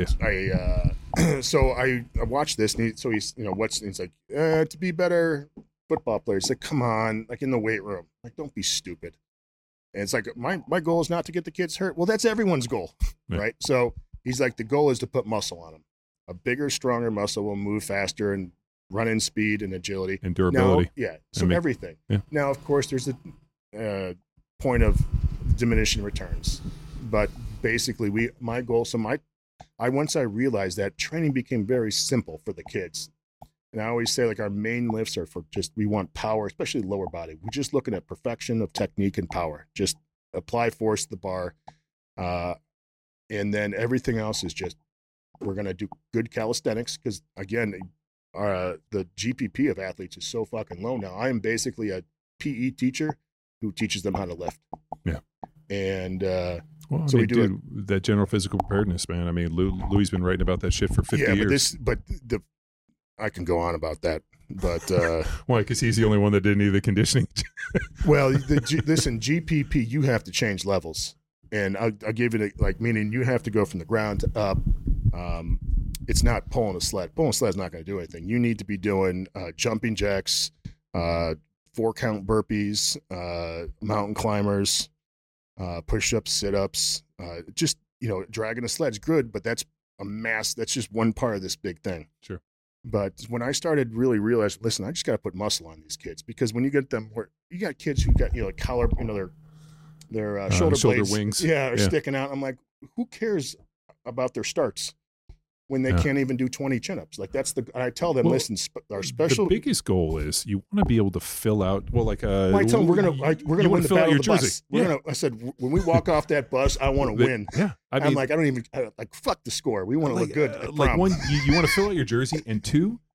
I uh, so I, I watched this, and he, so he's, you know, what's, he's like, uh, to be better football players. He's like, come on, like in the weight room. Like, don't be stupid. And it's like, my, my goal is not to get the kids hurt. Well, that's everyone's goal, Yeah. right? So he's like, the goal is to put muscle on them. A bigger, stronger muscle will move faster and run in speed and agility. And durability. Now, yeah, so And make- everything. Yeah. Now, of course, there's a uh, point of diminishing returns, but basically, we my goal. So my, I once I realized that training became very simple for the kids, and I always say like our main lifts are for just we want power, especially lower body. We're just looking at perfection of technique and power. Just apply force to the bar, uh, and then everything else is just we're gonna do good calisthenics because again. Uh, the G P P of athletes is so fucking low now. I am basically a P E teacher who teaches them how to lift. Yeah. And uh, Well, I so mean, we do it- dude, that general physical preparedness, man. I mean, Lou, Louis been writing about that shit for fifty yeah, years. but this, but the, I can go on about that. But uh, Why? Because he's the only one that did any of the conditioning. well, the, G, listen, G P P, you have to change levels, and I'll, I'll give it a, like meaning you have to go from the ground up. Um, it's not pulling a sled. Pulling a sled is not going to do anything. You need to be doing uh, jumping jacks, uh, four count burpees, uh, mountain climbers, uh, push ups, sit ups. Uh, just you know, dragging a sled's good, but that's a mass. That's just one part of this big thing. Sure. But when I started really realizing, listen, I just got to put muscle on these kids because when you get them, where you got kids who got you know like collar, you know their their uh, Uh, shoulder shoulder blades, wings. yeah, are Yeah. sticking out. I'm like, who cares about their starts when they Yeah. can't even do twenty chin-ups? Like that's the I tell them, Well, listen, sp- our special. The biggest goal is you want to be able to fill out. Well, like uh, Well, I tell them we're gonna I, we're you gonna wanna win the fill out battle your of the jersey. bus. We're Yeah. gonna. I said when we walk off that bus, I want to The- win. Yeah, I I mean, am like I don't even I, like fuck the score. We want to like, look good. uh, at like prom. one, you, you want to fill out your jersey, and two,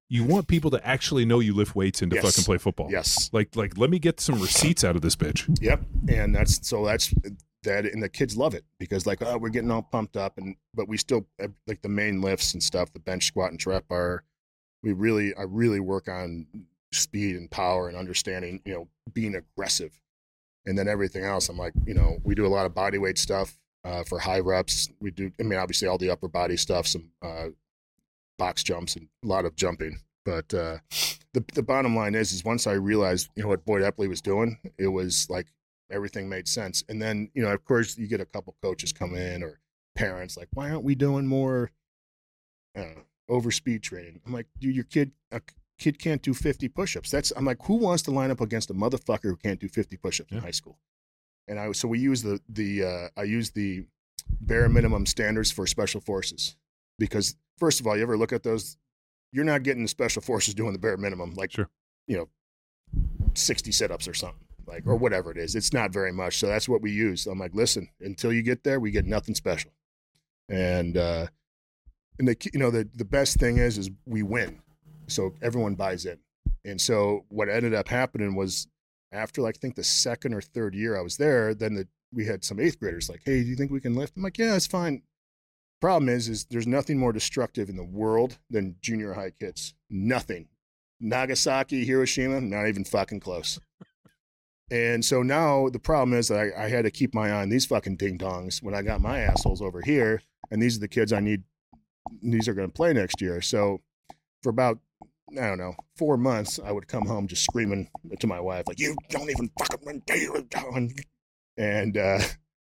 you want people to actually know you lift weights and to Yes. fucking play football. Yes. Like, like let me get some receipts out of this bitch. Yep. And that's so that's that, and the kids love it because like, oh, we're getting all pumped up, and but we still like the main lifts and stuff, the bench, squat, and trap bar. We really, I really work on speed and power and understanding, you know, being aggressive, and then everything else. I'm like, you know, we do a lot of body weight stuff uh, for high reps. We do, I mean, obviously all the upper body stuff, some uh, box jumps, and a lot of jumping. But uh, the the bottom line is, is once I realized, you know, what Boyd Epley was doing, it was like everything made sense. And then, you know, of course, you get a couple coaches come in or parents like, why aren't we doing more uh, over speed training? I'm like, dude, your kid, a kid can't do fifty push-ups. That's, I'm like, who wants to line up against a motherfucker who can't do fifty push-ups Yeah. in high school? And I, so we use the, the, uh, I use the bare minimum standards for special forces because first of all, you ever look at those, you're not getting the special forces doing the bare minimum, like, Sure. you know, sixty sit-ups or something, like, or whatever it is. It's not very much. So that's what we use. I'm like, listen, until you get there, we get nothing special. And, uh, and the, you know, the, the best thing is, is we win. So everyone buys in. And so what ended up happening was after like, I think the second or third year I was there, then the, we had some eighth graders like, hey, do you think we can lift? I'm like, yeah, it's fine. Problem is, is there's nothing more destructive in the world than junior high kids. Nothing. Nagasaki, Hiroshima, not even fucking close. And so now the problem is that I, I had to keep my eye on these fucking ding dongs when I got my assholes over here. And these are the kids I need. These are going to play next year. So for about, I don't know, four months, I would come home just screaming to my wife, like, you don't even fucking run down. And uh,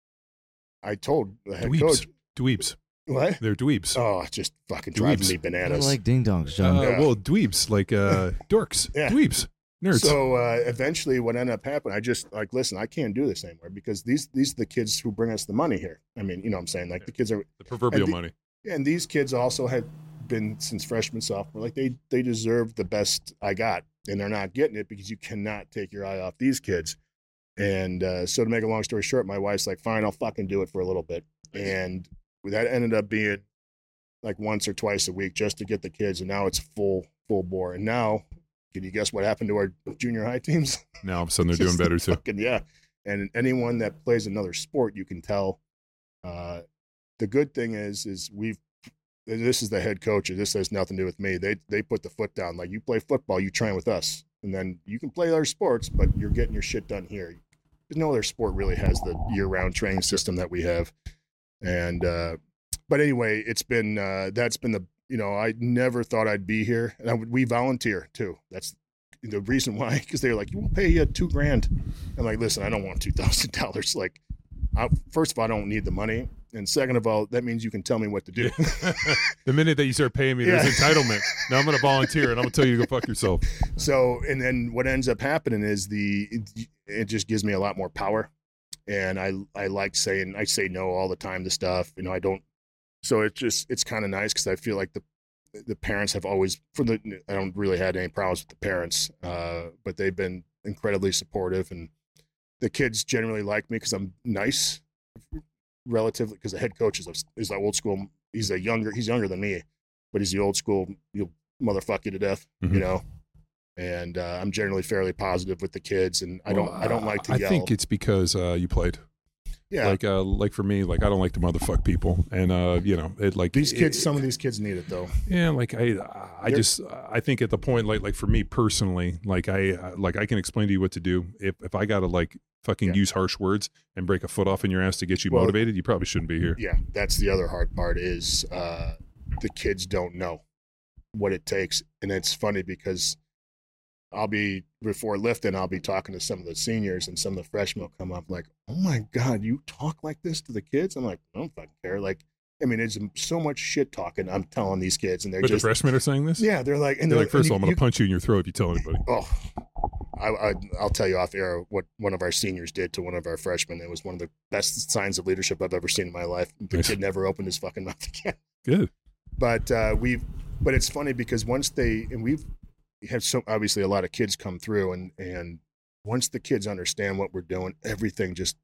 I told the head Dweebs. coach. Dweebs. What? They're dweebs. Oh, just fucking driving Dweebs. me I bananas. like ding dongs, Uh, John. Yeah. Well, dweebs, like uh, dorks. Yeah. Dweebs. Nerds. So uh, eventually, what ended up happening, I just like, listen, I can't do this anymore because these these are the kids who bring us the money here. I mean, you know what I'm saying? Like the kids are, the proverbial and the- money. and these kids also had been since freshman, sophomore. Like they they deserve the best I got, and they're not getting it because you cannot take your eye off these kids. And uh, so to make a long story short, my wife's like, fine, I'll fucking do it for a little bit. And that ended up being like once or twice a week just to get the kids. And now it's full, full bore. And now, can you guess what happened to our junior high teams? Now all of a sudden they're doing Just better too. fucking, yeah. And anyone that plays another sport, you can tell. Uh, the good thing is, is we've, this is the head coach. This has nothing to do with me. They, they put the foot down. Like, you play football, you train with us. And then you can play other sports, but you're getting your shit done here. Because no other sport really has the year-round training system that we have. And, uh, but anyway, it's been, uh, that's been the, you know, I never thought I'd be here. And I would, we volunteer too. That's the reason why, because they're like, we'll pay you two grand. I'm like, listen, I don't want two thousand dollars. Like, I, first of all, I don't need the money. And second of all, that means you can tell me what to do. The minute that you start paying me, there's Yeah. entitlement. Now I'm going to volunteer and I'm going to tell you to go fuck yourself. So, and then what ends up happening is the, it, it just gives me a lot more power. And I, I like saying, I say no all the time to stuff, you know, I don't, so it's just, it's kind of nice because I feel like the, the parents have always, for the, I don't really had any problems with the parents, uh, but they've been incredibly supportive, and the kids generally like me because I'm nice, relatively, because the head coach is, a, is the old school, he's a younger, he's younger than me, but he's the old school, you'll motherfuck you to death, Mhm. you know? And uh, I'm generally fairly positive with the kids, and I don't, Well, I don't like to I yell. think it's because uh, you played. yeah, Like, uh, like for me, like I don't like to motherfuck people, and uh, you know, it like these kids, it- some of these kids need it though. Yeah, like I, I They're- just, I think at the point, like, like for me personally, like I, uh, like I can explain to you what to do. If if I gotta like fucking Yeah. use harsh words and break a foot off in your ass to get you Well, motivated, you probably shouldn't be here. Yeah, that's the other hard part is uh, the kids don't know what it takes, and it's funny because I'll be before lifting, I'll be talking to some of the seniors, and some of the freshmen will come up like, "Oh my god, you talk like this to the kids?" I'm like, "I don't fucking care." Like, I mean, it's so much shit talking I'm telling these kids, and they're But the just freshmen are saying this. yeah, they're like, and They're like, first of and all, I'm you- gonna you- punch you in your throat if you tell anybody. Oh, I, I, I'll tell you off air what one of our seniors did to one of our freshmen. It was one of the best signs of leadership I've ever seen in my life. The Nice. kid never opened his fucking mouth again. Good. But uh, we've, but it's funny because once they, and we've had so obviously a lot of kids come through, and and once the kids understand what we're doing, everything just,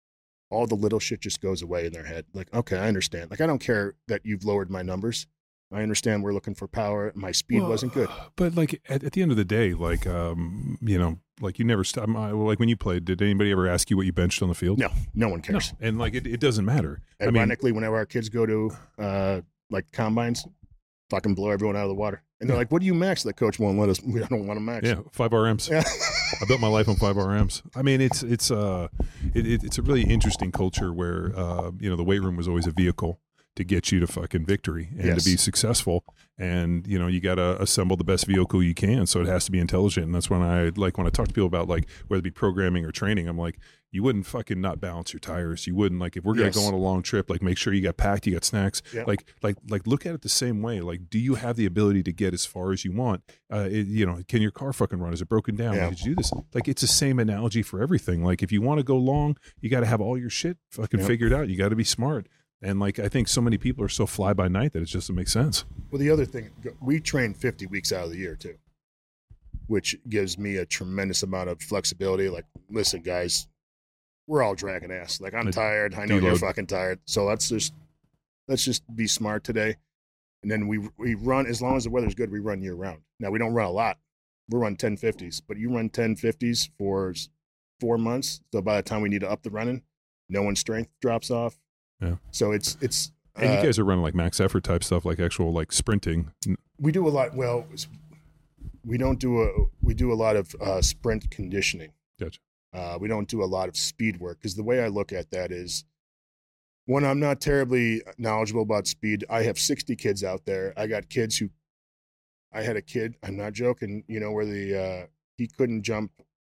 all the little shit just goes away in their head. Like, okay, I understand. Like, I don't care that you've lowered my numbers. I understand we're looking for power. My speed well, wasn't good. But like at, at the end of the day, like, um, you know, like you never stop. Like when you played, did anybody ever ask you what you benched on the field? No, no one cares. No. And like, it, it doesn't matter. Ironically, I mean, whenever our kids go to uh, like combines, fucking blow everyone out of the water. And they're like, what do you max? The coach won't let us. We don't want to max. Yeah, five R Ms. Yeah. I built my life on five R Ms. I mean, it's it's uh, it, it, it's a really interesting culture where uh, you know, the weight room was always a vehicle to get you to fucking victory and yes. to be successful. And, you know, you got to assemble the best vehicle you can. So it has to be intelligent. And that's when I, like, when I talk to people about, like, whether it be programming or training, I'm like, you wouldn't fucking not balance your tires. You wouldn't, like, if we're going to yes. go on a long trip, like, make sure you got packed, you got snacks. Yep. Like, like, like, look at it the same way. Like, do you have the ability to get as far as you want? Uh, it, you know, can your car fucking run? Is it broken down? Yeah. Like, did you do this? Like, it's the same analogy for everything. Like, if you want to go long, you got to have all your shit fucking Yep. figured out. You got to be smart. And, like, I think so many people are so fly by night that it just doesn't make sense. Well, the other thing, we train fifty weeks out of the year, too, which gives me a tremendous amount of flexibility. Like, listen, guys, we're all dragging ass. Like, I'm The tired. I know deload. you're fucking tired. So let's just let's just be smart today. And then we we run, as long as the weather's good, we run year round. Now, we don't run a lot. We run ten fifties. But you run ten fifties for four months. So by the time we need to up the running, no one's strength drops off. Yeah. So it's it's. And uh, you guys are running like max effort type stuff, like actual like sprinting. We do a lot. Well, we don't do a. We do a lot of uh, sprint conditioning. Gotcha. Uh, we don't do a lot of speed work because the way I look at that is, one, I'm not terribly knowledgeable about speed. I have sixty kids out there. I got kids who. I had a kid. I'm not joking. You know where the uh, he couldn't jump.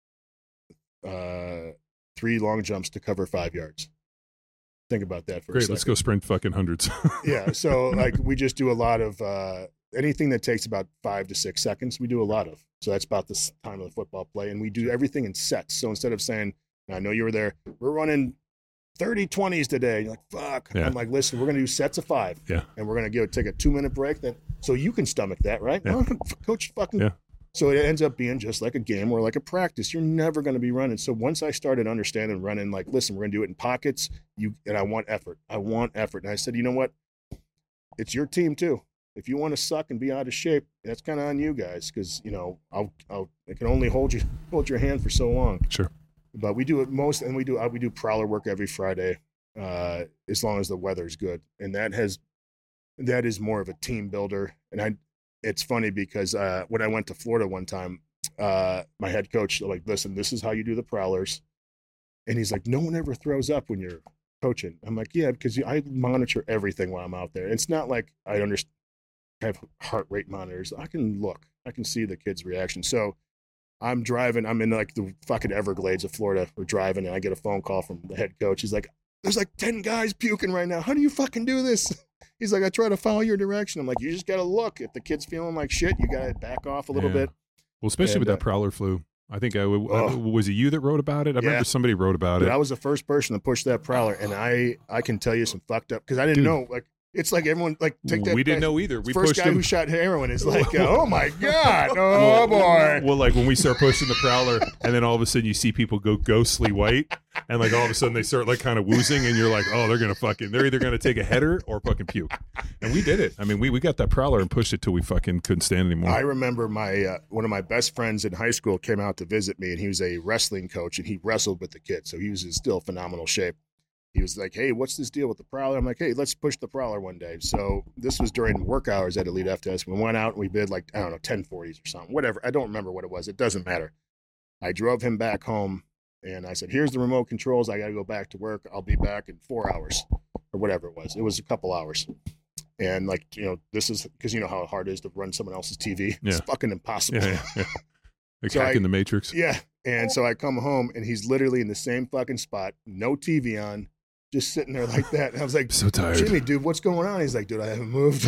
Uh, three long jumps to cover five yards. Think about that for Great, a second. let's go sprint fucking hundreds. Yeah, so like we just do a lot of uh, anything that takes about five to six seconds. We do a lot of. So that's about the time of the football play, and we do everything in sets. So instead of saying, "I know you were there," we're running thirty twenties today. You're like, "Fuck!" Yeah. I'm like, "Listen, we're gonna do sets of five, Yeah. and we're gonna go take a two minute break. Then so you can stomach that, right? Yeah. Coach, fucking." Yeah. So it ends up being just like a game or like a practice. You're never going to be running. So once I started understanding running, like, listen, we're going to do it in pockets. You and I want effort. I want effort. And I said, you know what? It's your team too. If you want to suck and be out of shape, that's kind of on you guys, because you know I'll, I'll I can only hold you hold your hand for so long. Sure. But we do it most, and we do uh, we do prowler work every Friday, uh, as long as the weather's good, and that has that is more of a team builder. And I. It's funny because uh, when I went to Florida one time, uh, my head coach like, listen, this is how you do the prowlers. And he's like, no one ever throws up when you're coaching. I'm like, yeah, because I monitor everything while I'm out there. It's not like I understand, have heart rate monitors. I can look, I can see the kid's reaction. So I'm driving, I'm in like the fucking Everglades of Florida. We're driving and I get a phone call from the head coach. He's like, there's like ten guys puking right now. How do you fucking do this? He's like, I try to follow your direction. I'm like, you just got to look. If the kid's feeling like shit, you got to back off a little Yeah. bit. Well, especially And, with that uh, prowler flu. I think I, I Oh. was it you that wrote about it? I Yeah. remember somebody wrote about But it. I was the first person to push that prowler, and I I can tell you some fucked up because I didn't Dude. know. Like it's like everyone like take that. we didn't guy- know either. We first pushed guy him. who shot heroin is like, uh, oh my god, oh Well, boy. Well, like when we start pushing the prowler, and then all of a sudden you see people go ghostly white, and like all of a sudden they start like kind of woozing, and you're like, oh, they're gonna fucking, they're either gonna take a header or fucking puke. And we did it. I mean, we, we got that prowler and pushed it till we fucking couldn't stand anymore. I remember my uh, one of my best friends in high school came out to visit me, and he was a wrestling coach, and he wrestled with the kids, so he was in still phenomenal shape. He was like, hey, what's this deal with the prowler? I'm like, hey, let's push the prowler one day. So this was during work hours at Elite F T S. We went out and we did like, I don't know, ten forties or something, whatever. I don't remember what it was. It doesn't matter. I drove him back home and I said, here's the remote controls. I got to go back to work. I'll be back in four hours or whatever it was. It was a couple hours. And like, you know, this is because you know how hard it is to run someone else's T V. Yeah. It's fucking impossible. yeah, yeah, yeah. Like So hacking I- the Matrix. Yeah. And so I come home and he's literally in the same fucking spot, no T V on, just sitting there like that. And I was like, So tired, Jimmy, dude, what's going on? He's like, dude, I haven't moved.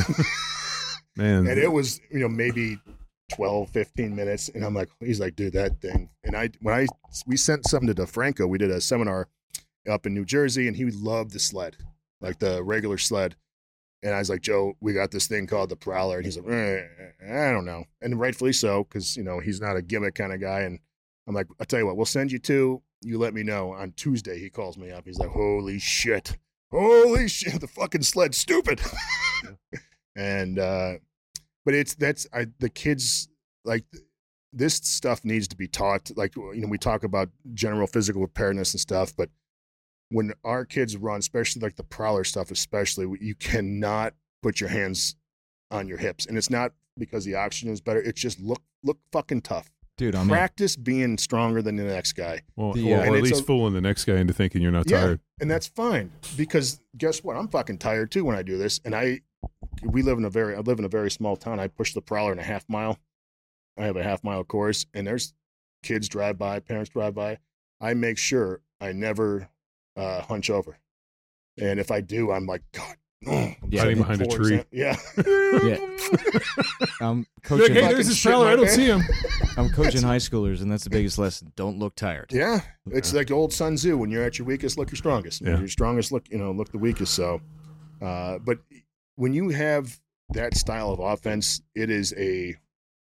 man. And it was, you know, maybe twelve, fifteen minutes. And I'm like, he's like, dude, that thing. And I, when I, we sent something to DeFranco, we did a seminar up in New Jersey and he loved the sled, like the regular sled. And I was like, Joe, we got this thing called the Prowler. And he's like, eh, I don't know. And rightfully so, because, you know, he's not a gimmick kind of guy. And I'm like, I'll tell you what, we'll send you two. You let me know. On Tuesday, he calls me up. He's like, holy shit. Holy shit. The fucking sled's stupid. And, uh, but it's, that's, I, the kids, like, this stuff needs to be taught. Like, you know, we talk about general physical preparedness and stuff, but when our kids run, especially like the prowler stuff, especially, you cannot put your hands on your hips. And it's not because the oxygen is better. It's just look, look fucking tough. Dude, I'm practice being stronger than the next guy. Well, The, well, uh, or at and it's least a- fooling the next guy into thinking you're not Yeah, tired. and that's fine, because guess what? I'm fucking tired too when I do this. And I, we live in a very, I live in a very small town. I push the prowler in a half mile. I have a half mile course, and there's kids drive by, parents drive by. I make sure I never uh, hunch over. And if I do, I'm like, God, oh, I'm Yeah, sitting behind a four tree. exam- Yeah. Yeah. I'm Like, coaching. hey, fucking there's his shit prowler. my I don't pants. see him. I'm coaching high schoolers, and that's the biggest lesson. Don't look tired. Yeah, it's like the old Sun Tzu. When you're at your weakest, look your strongest. When Yeah. you're strongest, look you know look the weakest. So, uh, but when you have that style of offense, it is a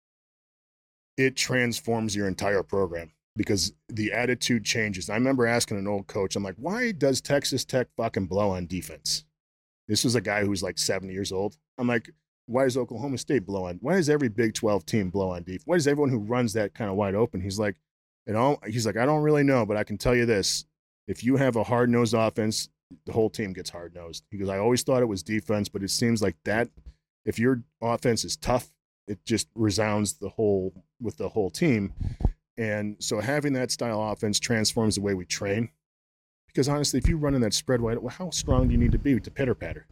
it transforms your entire program, because the attitude changes. I remember asking an old coach, I'm like, why does Texas Tech fucking blow on defense? This was a guy who's like seventy years old. I'm like, why does Oklahoma State blow on? Why does every Big twelve team blow on defense? Why does everyone who runs that kind of wide open? He's like, you know, he's like, I don't really know, but I can tell you this: if you have a hard-nosed offense, the whole team gets hard-nosed. He goes, I always thought it was defense, but it seems like that. If your offense is tough, it just resounds the whole with the whole team. And so having that style of offense transforms the way we train. Because honestly, if you run in that spread wide, well, how strong do you need to be to pitter patter?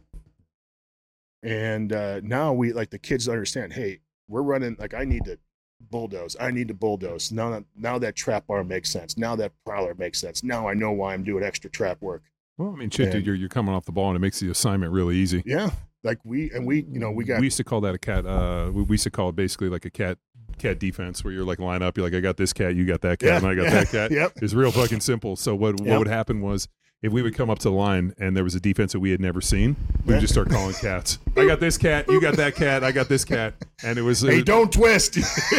And uh, now we, like, the kids understand, hey, we're running, like, I need to bulldoze. I need to bulldoze. Now that, now that trap bar makes sense. Now that prowler makes sense. Now I know why I'm doing extra trap work. Well, I mean, shit, And- dude, you're, you're coming off the ball, and it makes the assignment really easy. Yeah. Like we, and we, you know, we got, We used to call that a cat. Uh, we we used to call it basically like a cat cat defense, where you're like line up. You're like, I got this cat, you got that cat, Yeah, and I got yeah, that cat. yep. It's real fucking simple. So what what Yep. would happen was, if we would come up to the line and there was a defense that we had never seen, we would Yeah. just start calling cats. I got this cat, you got that cat, I got this cat, and it was, it hey, was- don't twist.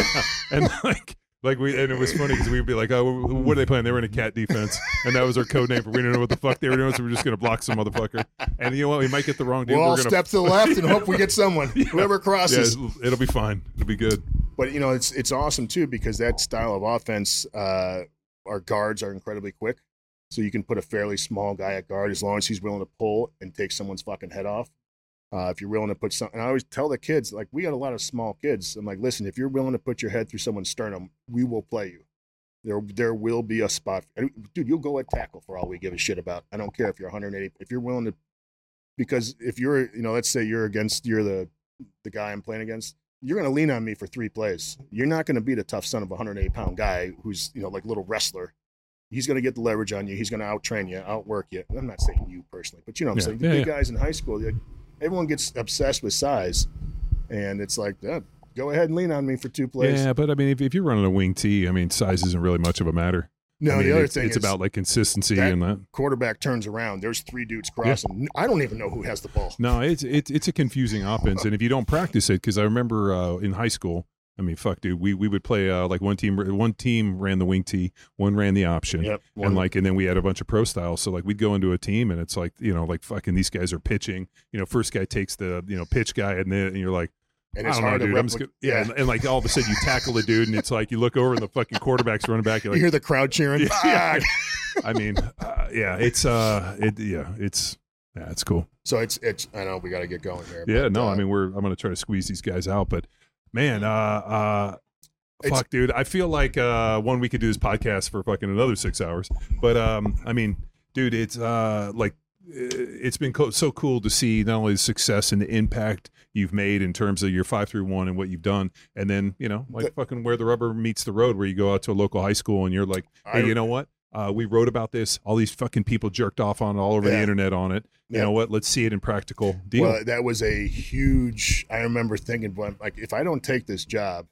and like. Like we, and it was funny because we'd be like, "Oh, what are they playing?" They were in a cat defense, and that was our code name for we didn't know what the fuck they were doing, so we are just gonna block some motherfucker. And you know what? We might get the wrong dude. We'll all we're gonna, step to the left and hope we get someone, whoever yeah, crosses. it'll, it'll be fine. It'll be good. But you know, it's it's awesome too, because that style of offense, uh, our guards are incredibly quick. So you can put a fairly small guy at guard as long as he's willing to pull and take someone's fucking head off. Uh, if you're willing to put some, and I always tell the kids, like, we got a lot of small kids. I'm like, listen, if you're willing to put your head through someone's sternum, we will play you. There, there will be a spot. Dude, you'll go at tackle for all we give a shit about. I don't care if you're one hundred eighty. If you're willing to, because if you're, you know, let's say you're against, you're the the guy I'm playing against, you're going to lean on me for three plays. You're not going to beat a tough son of a one hundred eighty pound guy who's, you know, like a little wrestler. He's going to get the leverage on you. He's going to out train you, outwork you. I'm not saying you personally, but you know what I'm Yeah, saying? The yeah, big yeah. guys in high school, like, everyone gets obsessed with size. And it's like, yeah, go ahead and lean on me for two plays. Yeah, but I mean, if, if you're running a wing T, I mean, size isn't really much of a matter. No, I mean, the other it's, thing it's is about like consistency that- and that. quarterback turns around. There's three dudes crossing. I don't even know who has the ball. No, it's it's it's a confusing offense, and if you don't practice it, because I remember uh, in high school, I mean, fuck, dude, we we would play uh, like one team one team ran the wing T, one ran the option, Yep. and like and then we had a bunch of pro styles. So like we'd go into a team, and it's like, you know, like fucking these guys are pitching. You know, first guy takes the, you know, pitch guy, and then and you're like, And I it's don't know, hard to dude. I'm just repli- gonna, yeah, And, and like all of a sudden you tackle a dude, and it's like you look over and the fucking quarterback's running back. You're You like, hear the crowd cheering. Yeah. Fuck! I mean, uh, yeah, it's uh, it yeah, it's yeah, it's cool. So it's it's. I know we got to get going here. Yeah, but, no, uh, I mean, we're I'm gonna try to squeeze these guys out, but man, uh, uh, It's- fuck, dude, I feel like uh, one we could do this podcast for fucking another six hours, but um, I mean, dude, it's uh, like it's been co- so cool to see not only the success and the impact you've made in terms of your five through one and what you've done, and then you know, like The- fucking where the rubber meets the road, where you go out to a local high school and you're like, hey, I- you know what? Uh, we wrote about this. All these fucking people jerked off on it all over the Yeah. internet on it. You Yeah. know what? Let's see it in practical deal. Well, that was a huge. I remember thinking, well, like, if I don't take this job,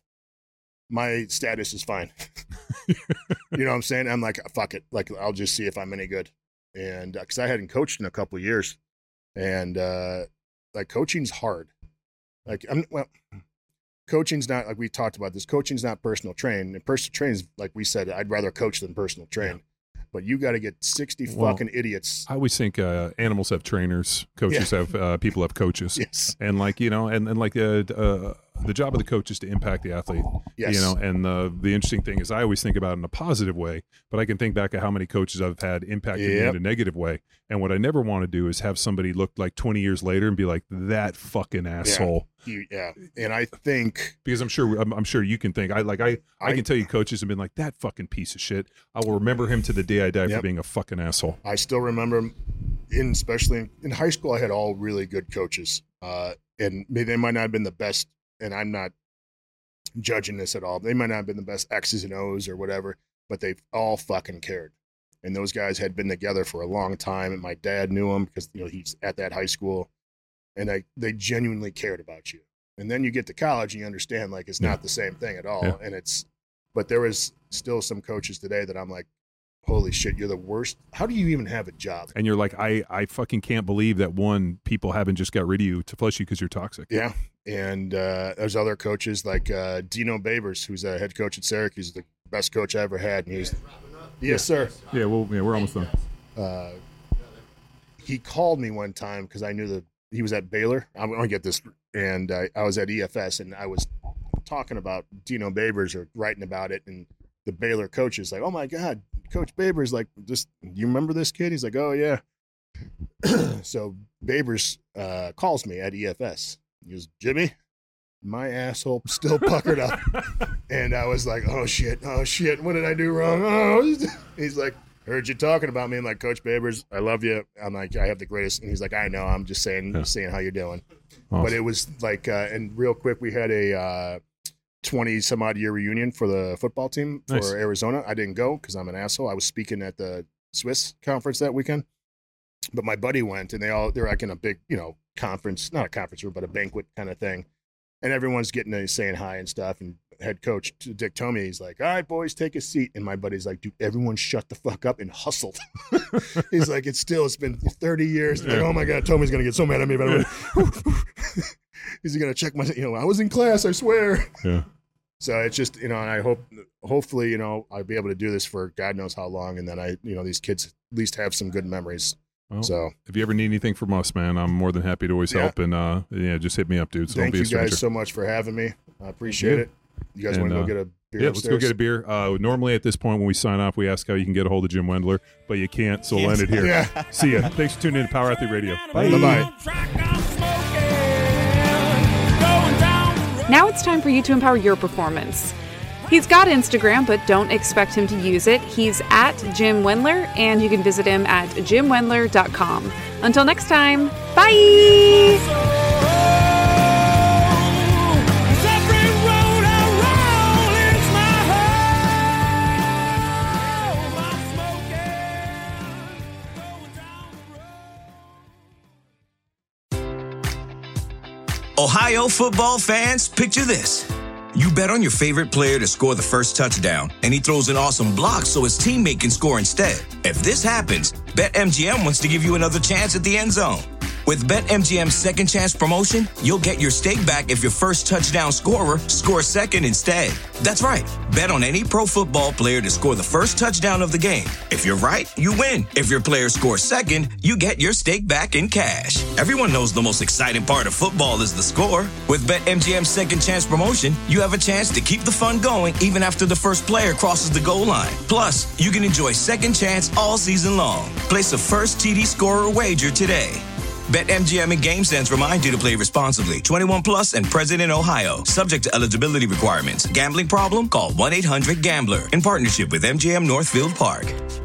my status is fine. You know what I'm saying? I'm like, fuck it. Like, I'll just see if I'm any good. And because I hadn't coached in a couple of years, and uh, like coaching's hard. Like, I'm well, coaching's not like we talked about this. Coaching's not personal training. And personal training is, like we said, I'd rather coach than personal train. but you got to get sixty Well, fucking idiots. I always think uh, animals have trainers, coaches Yeah. have uh, people have coaches, Yes. and like you know, and and like uh, uh, the job of the coach is to impact the athlete. Yes. You know, and the the interesting thing is I always think about it in a positive way, but I can think back at how many coaches I've had impact me Yep. in a negative way. And what I never want to do is have somebody look like twenty years later and be like that fucking asshole. You, yeah, and I think Because I'm sure I'm, I'm sure you can think I like I, I I- can tell you coaches have been like that fucking piece of shit. I will remember him to the day I die for Yep. being a fucking asshole. I still remember, in especially in, in high school, I had all really good coaches, uh, and maybe they might not have been the best. And I'm not judging this at all. They might not have been the best X's and O's or whatever, but they all fucking cared. And those guys had been together for a long time, and my dad knew them because you know he's at that high school, and they they genuinely cared about you. And then you get to college and you understand like it's Yeah. not the same thing at all. Yeah. And it's, but there was still some coaches today that I'm like, holy shit, you're the worst. How do you even have a job? And you're like, I, I fucking can't believe that one, people haven't just got rid of you to flush you because you're toxic. Yeah. And uh, there's other coaches like uh, Dino Babers, who's a head coach at Syracuse, the best coach I ever had. And he's, yes, sir. Yeah, well, yeah, we're almost done. Uh, he called me one time because I knew that he was at Baylor. I'm going to get this. And I, I was at E F S, and I was talking about Dino Babers or writing about it. And the Baylor coach is like, oh, my God, Coach Babers, like, just, you remember this kid? He's like, oh, yeah. So Babers uh, calls me at E F S. He goes, Jimmy, my asshole still puckered up. And I was like, oh, shit, oh, shit, what did I do wrong? Oh, he's like, heard you talking about me. I'm like, Coach Babers, I love you. I'm like, I have the greatest. And he's like, I know. I'm just saying, Yeah. saying how you're doing. Awesome. But it was like, uh, and real quick, we had a uh, twenty some odd year reunion for the football team for Nice. Arizona. I didn't go because I'm an asshole. I was speaking at the Swiss conference that weekend. But my buddy went, and they all, they're like in a big, you know, conference, not a conference room, but a banquet kind of thing. And everyone's getting to saying hi and stuff. And head coach Dick Tomey, he's like, all right, boys, take a seat. And my buddy's like, dude, everyone shut the fuck up and hustled. He's like, it's still, it's been thirty years. Like, Yeah. oh my God, Tomey's going to get so mad at me. But I'm he's going to check my, you know, I was in class, I swear. Yeah. So it's just, you know, and I hope, hopefully, you know, I'll be able to do this for God knows how long. And then I, you know, these kids at least have some good memories. Well, So if you ever need anything from us, man, I'm more than happy to always Yeah. help. And uh, yeah, just hit me up, dude. So don't thank be a you stranger. guys so much for having me. I appreciate Yeah. it. You guys And, want to go uh, get a beer Yeah, upstairs? let's go get a beer. Uh, normally at this point when we sign off, we ask how you can get a hold of Jim Wendler, but you can't, so we'll end it here. Yeah. See ya. Thanks for tuning in to Power Athlete Radio. Bye. Bye-bye. Now it's time for you to empower your performance. He's got Instagram, but don't expect him to use it. He's at Jim Wendler, and you can visit him at jim wendler dot com. Until next time, bye! Ohio football fans, picture this. You bet on your favorite player to score the first touchdown, and he throws an awesome block so his teammate can score instead. If this happens, BetMGM wants to give you another chance at the end zone. With BetMGM's second chance promotion, you'll get your stake back if your first touchdown scorer scores second instead. That's right. Bet on any pro football player to score the first touchdown of the game. If you're right, you win. If your player scores second, you get your stake back in cash. Everyone knows the most exciting part of football is the score. With BetMGM's second chance promotion, you have a chance to keep the fun going even after the first player crosses the goal line. Plus, you can enjoy second chance all season long. Place a first T D scorer wager today. BetMGM and GameSense remind you to play responsibly. twenty-one plus and present in Ohio. Subject to eligibility requirements. Gambling problem? Call one eight hundred gambler. In partnership with M G M Northfield Park.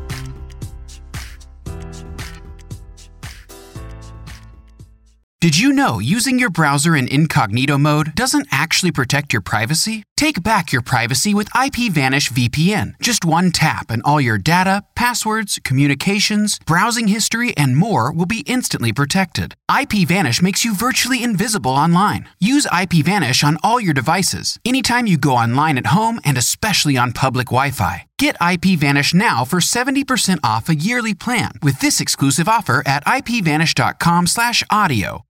Did you know using your browser in incognito mode doesn't actually protect your privacy? Take back your privacy with IPVanish V P N. Just one tap and all your data, passwords, communications, browsing history, and more will be instantly protected. IPVanish makes you virtually invisible online. Use IPVanish on all your devices, anytime you go online at home and especially on public Wi-Fi. Get IPVanish now for seventy percent off a yearly plan with this exclusive offer at ipvanish dot com slash audio.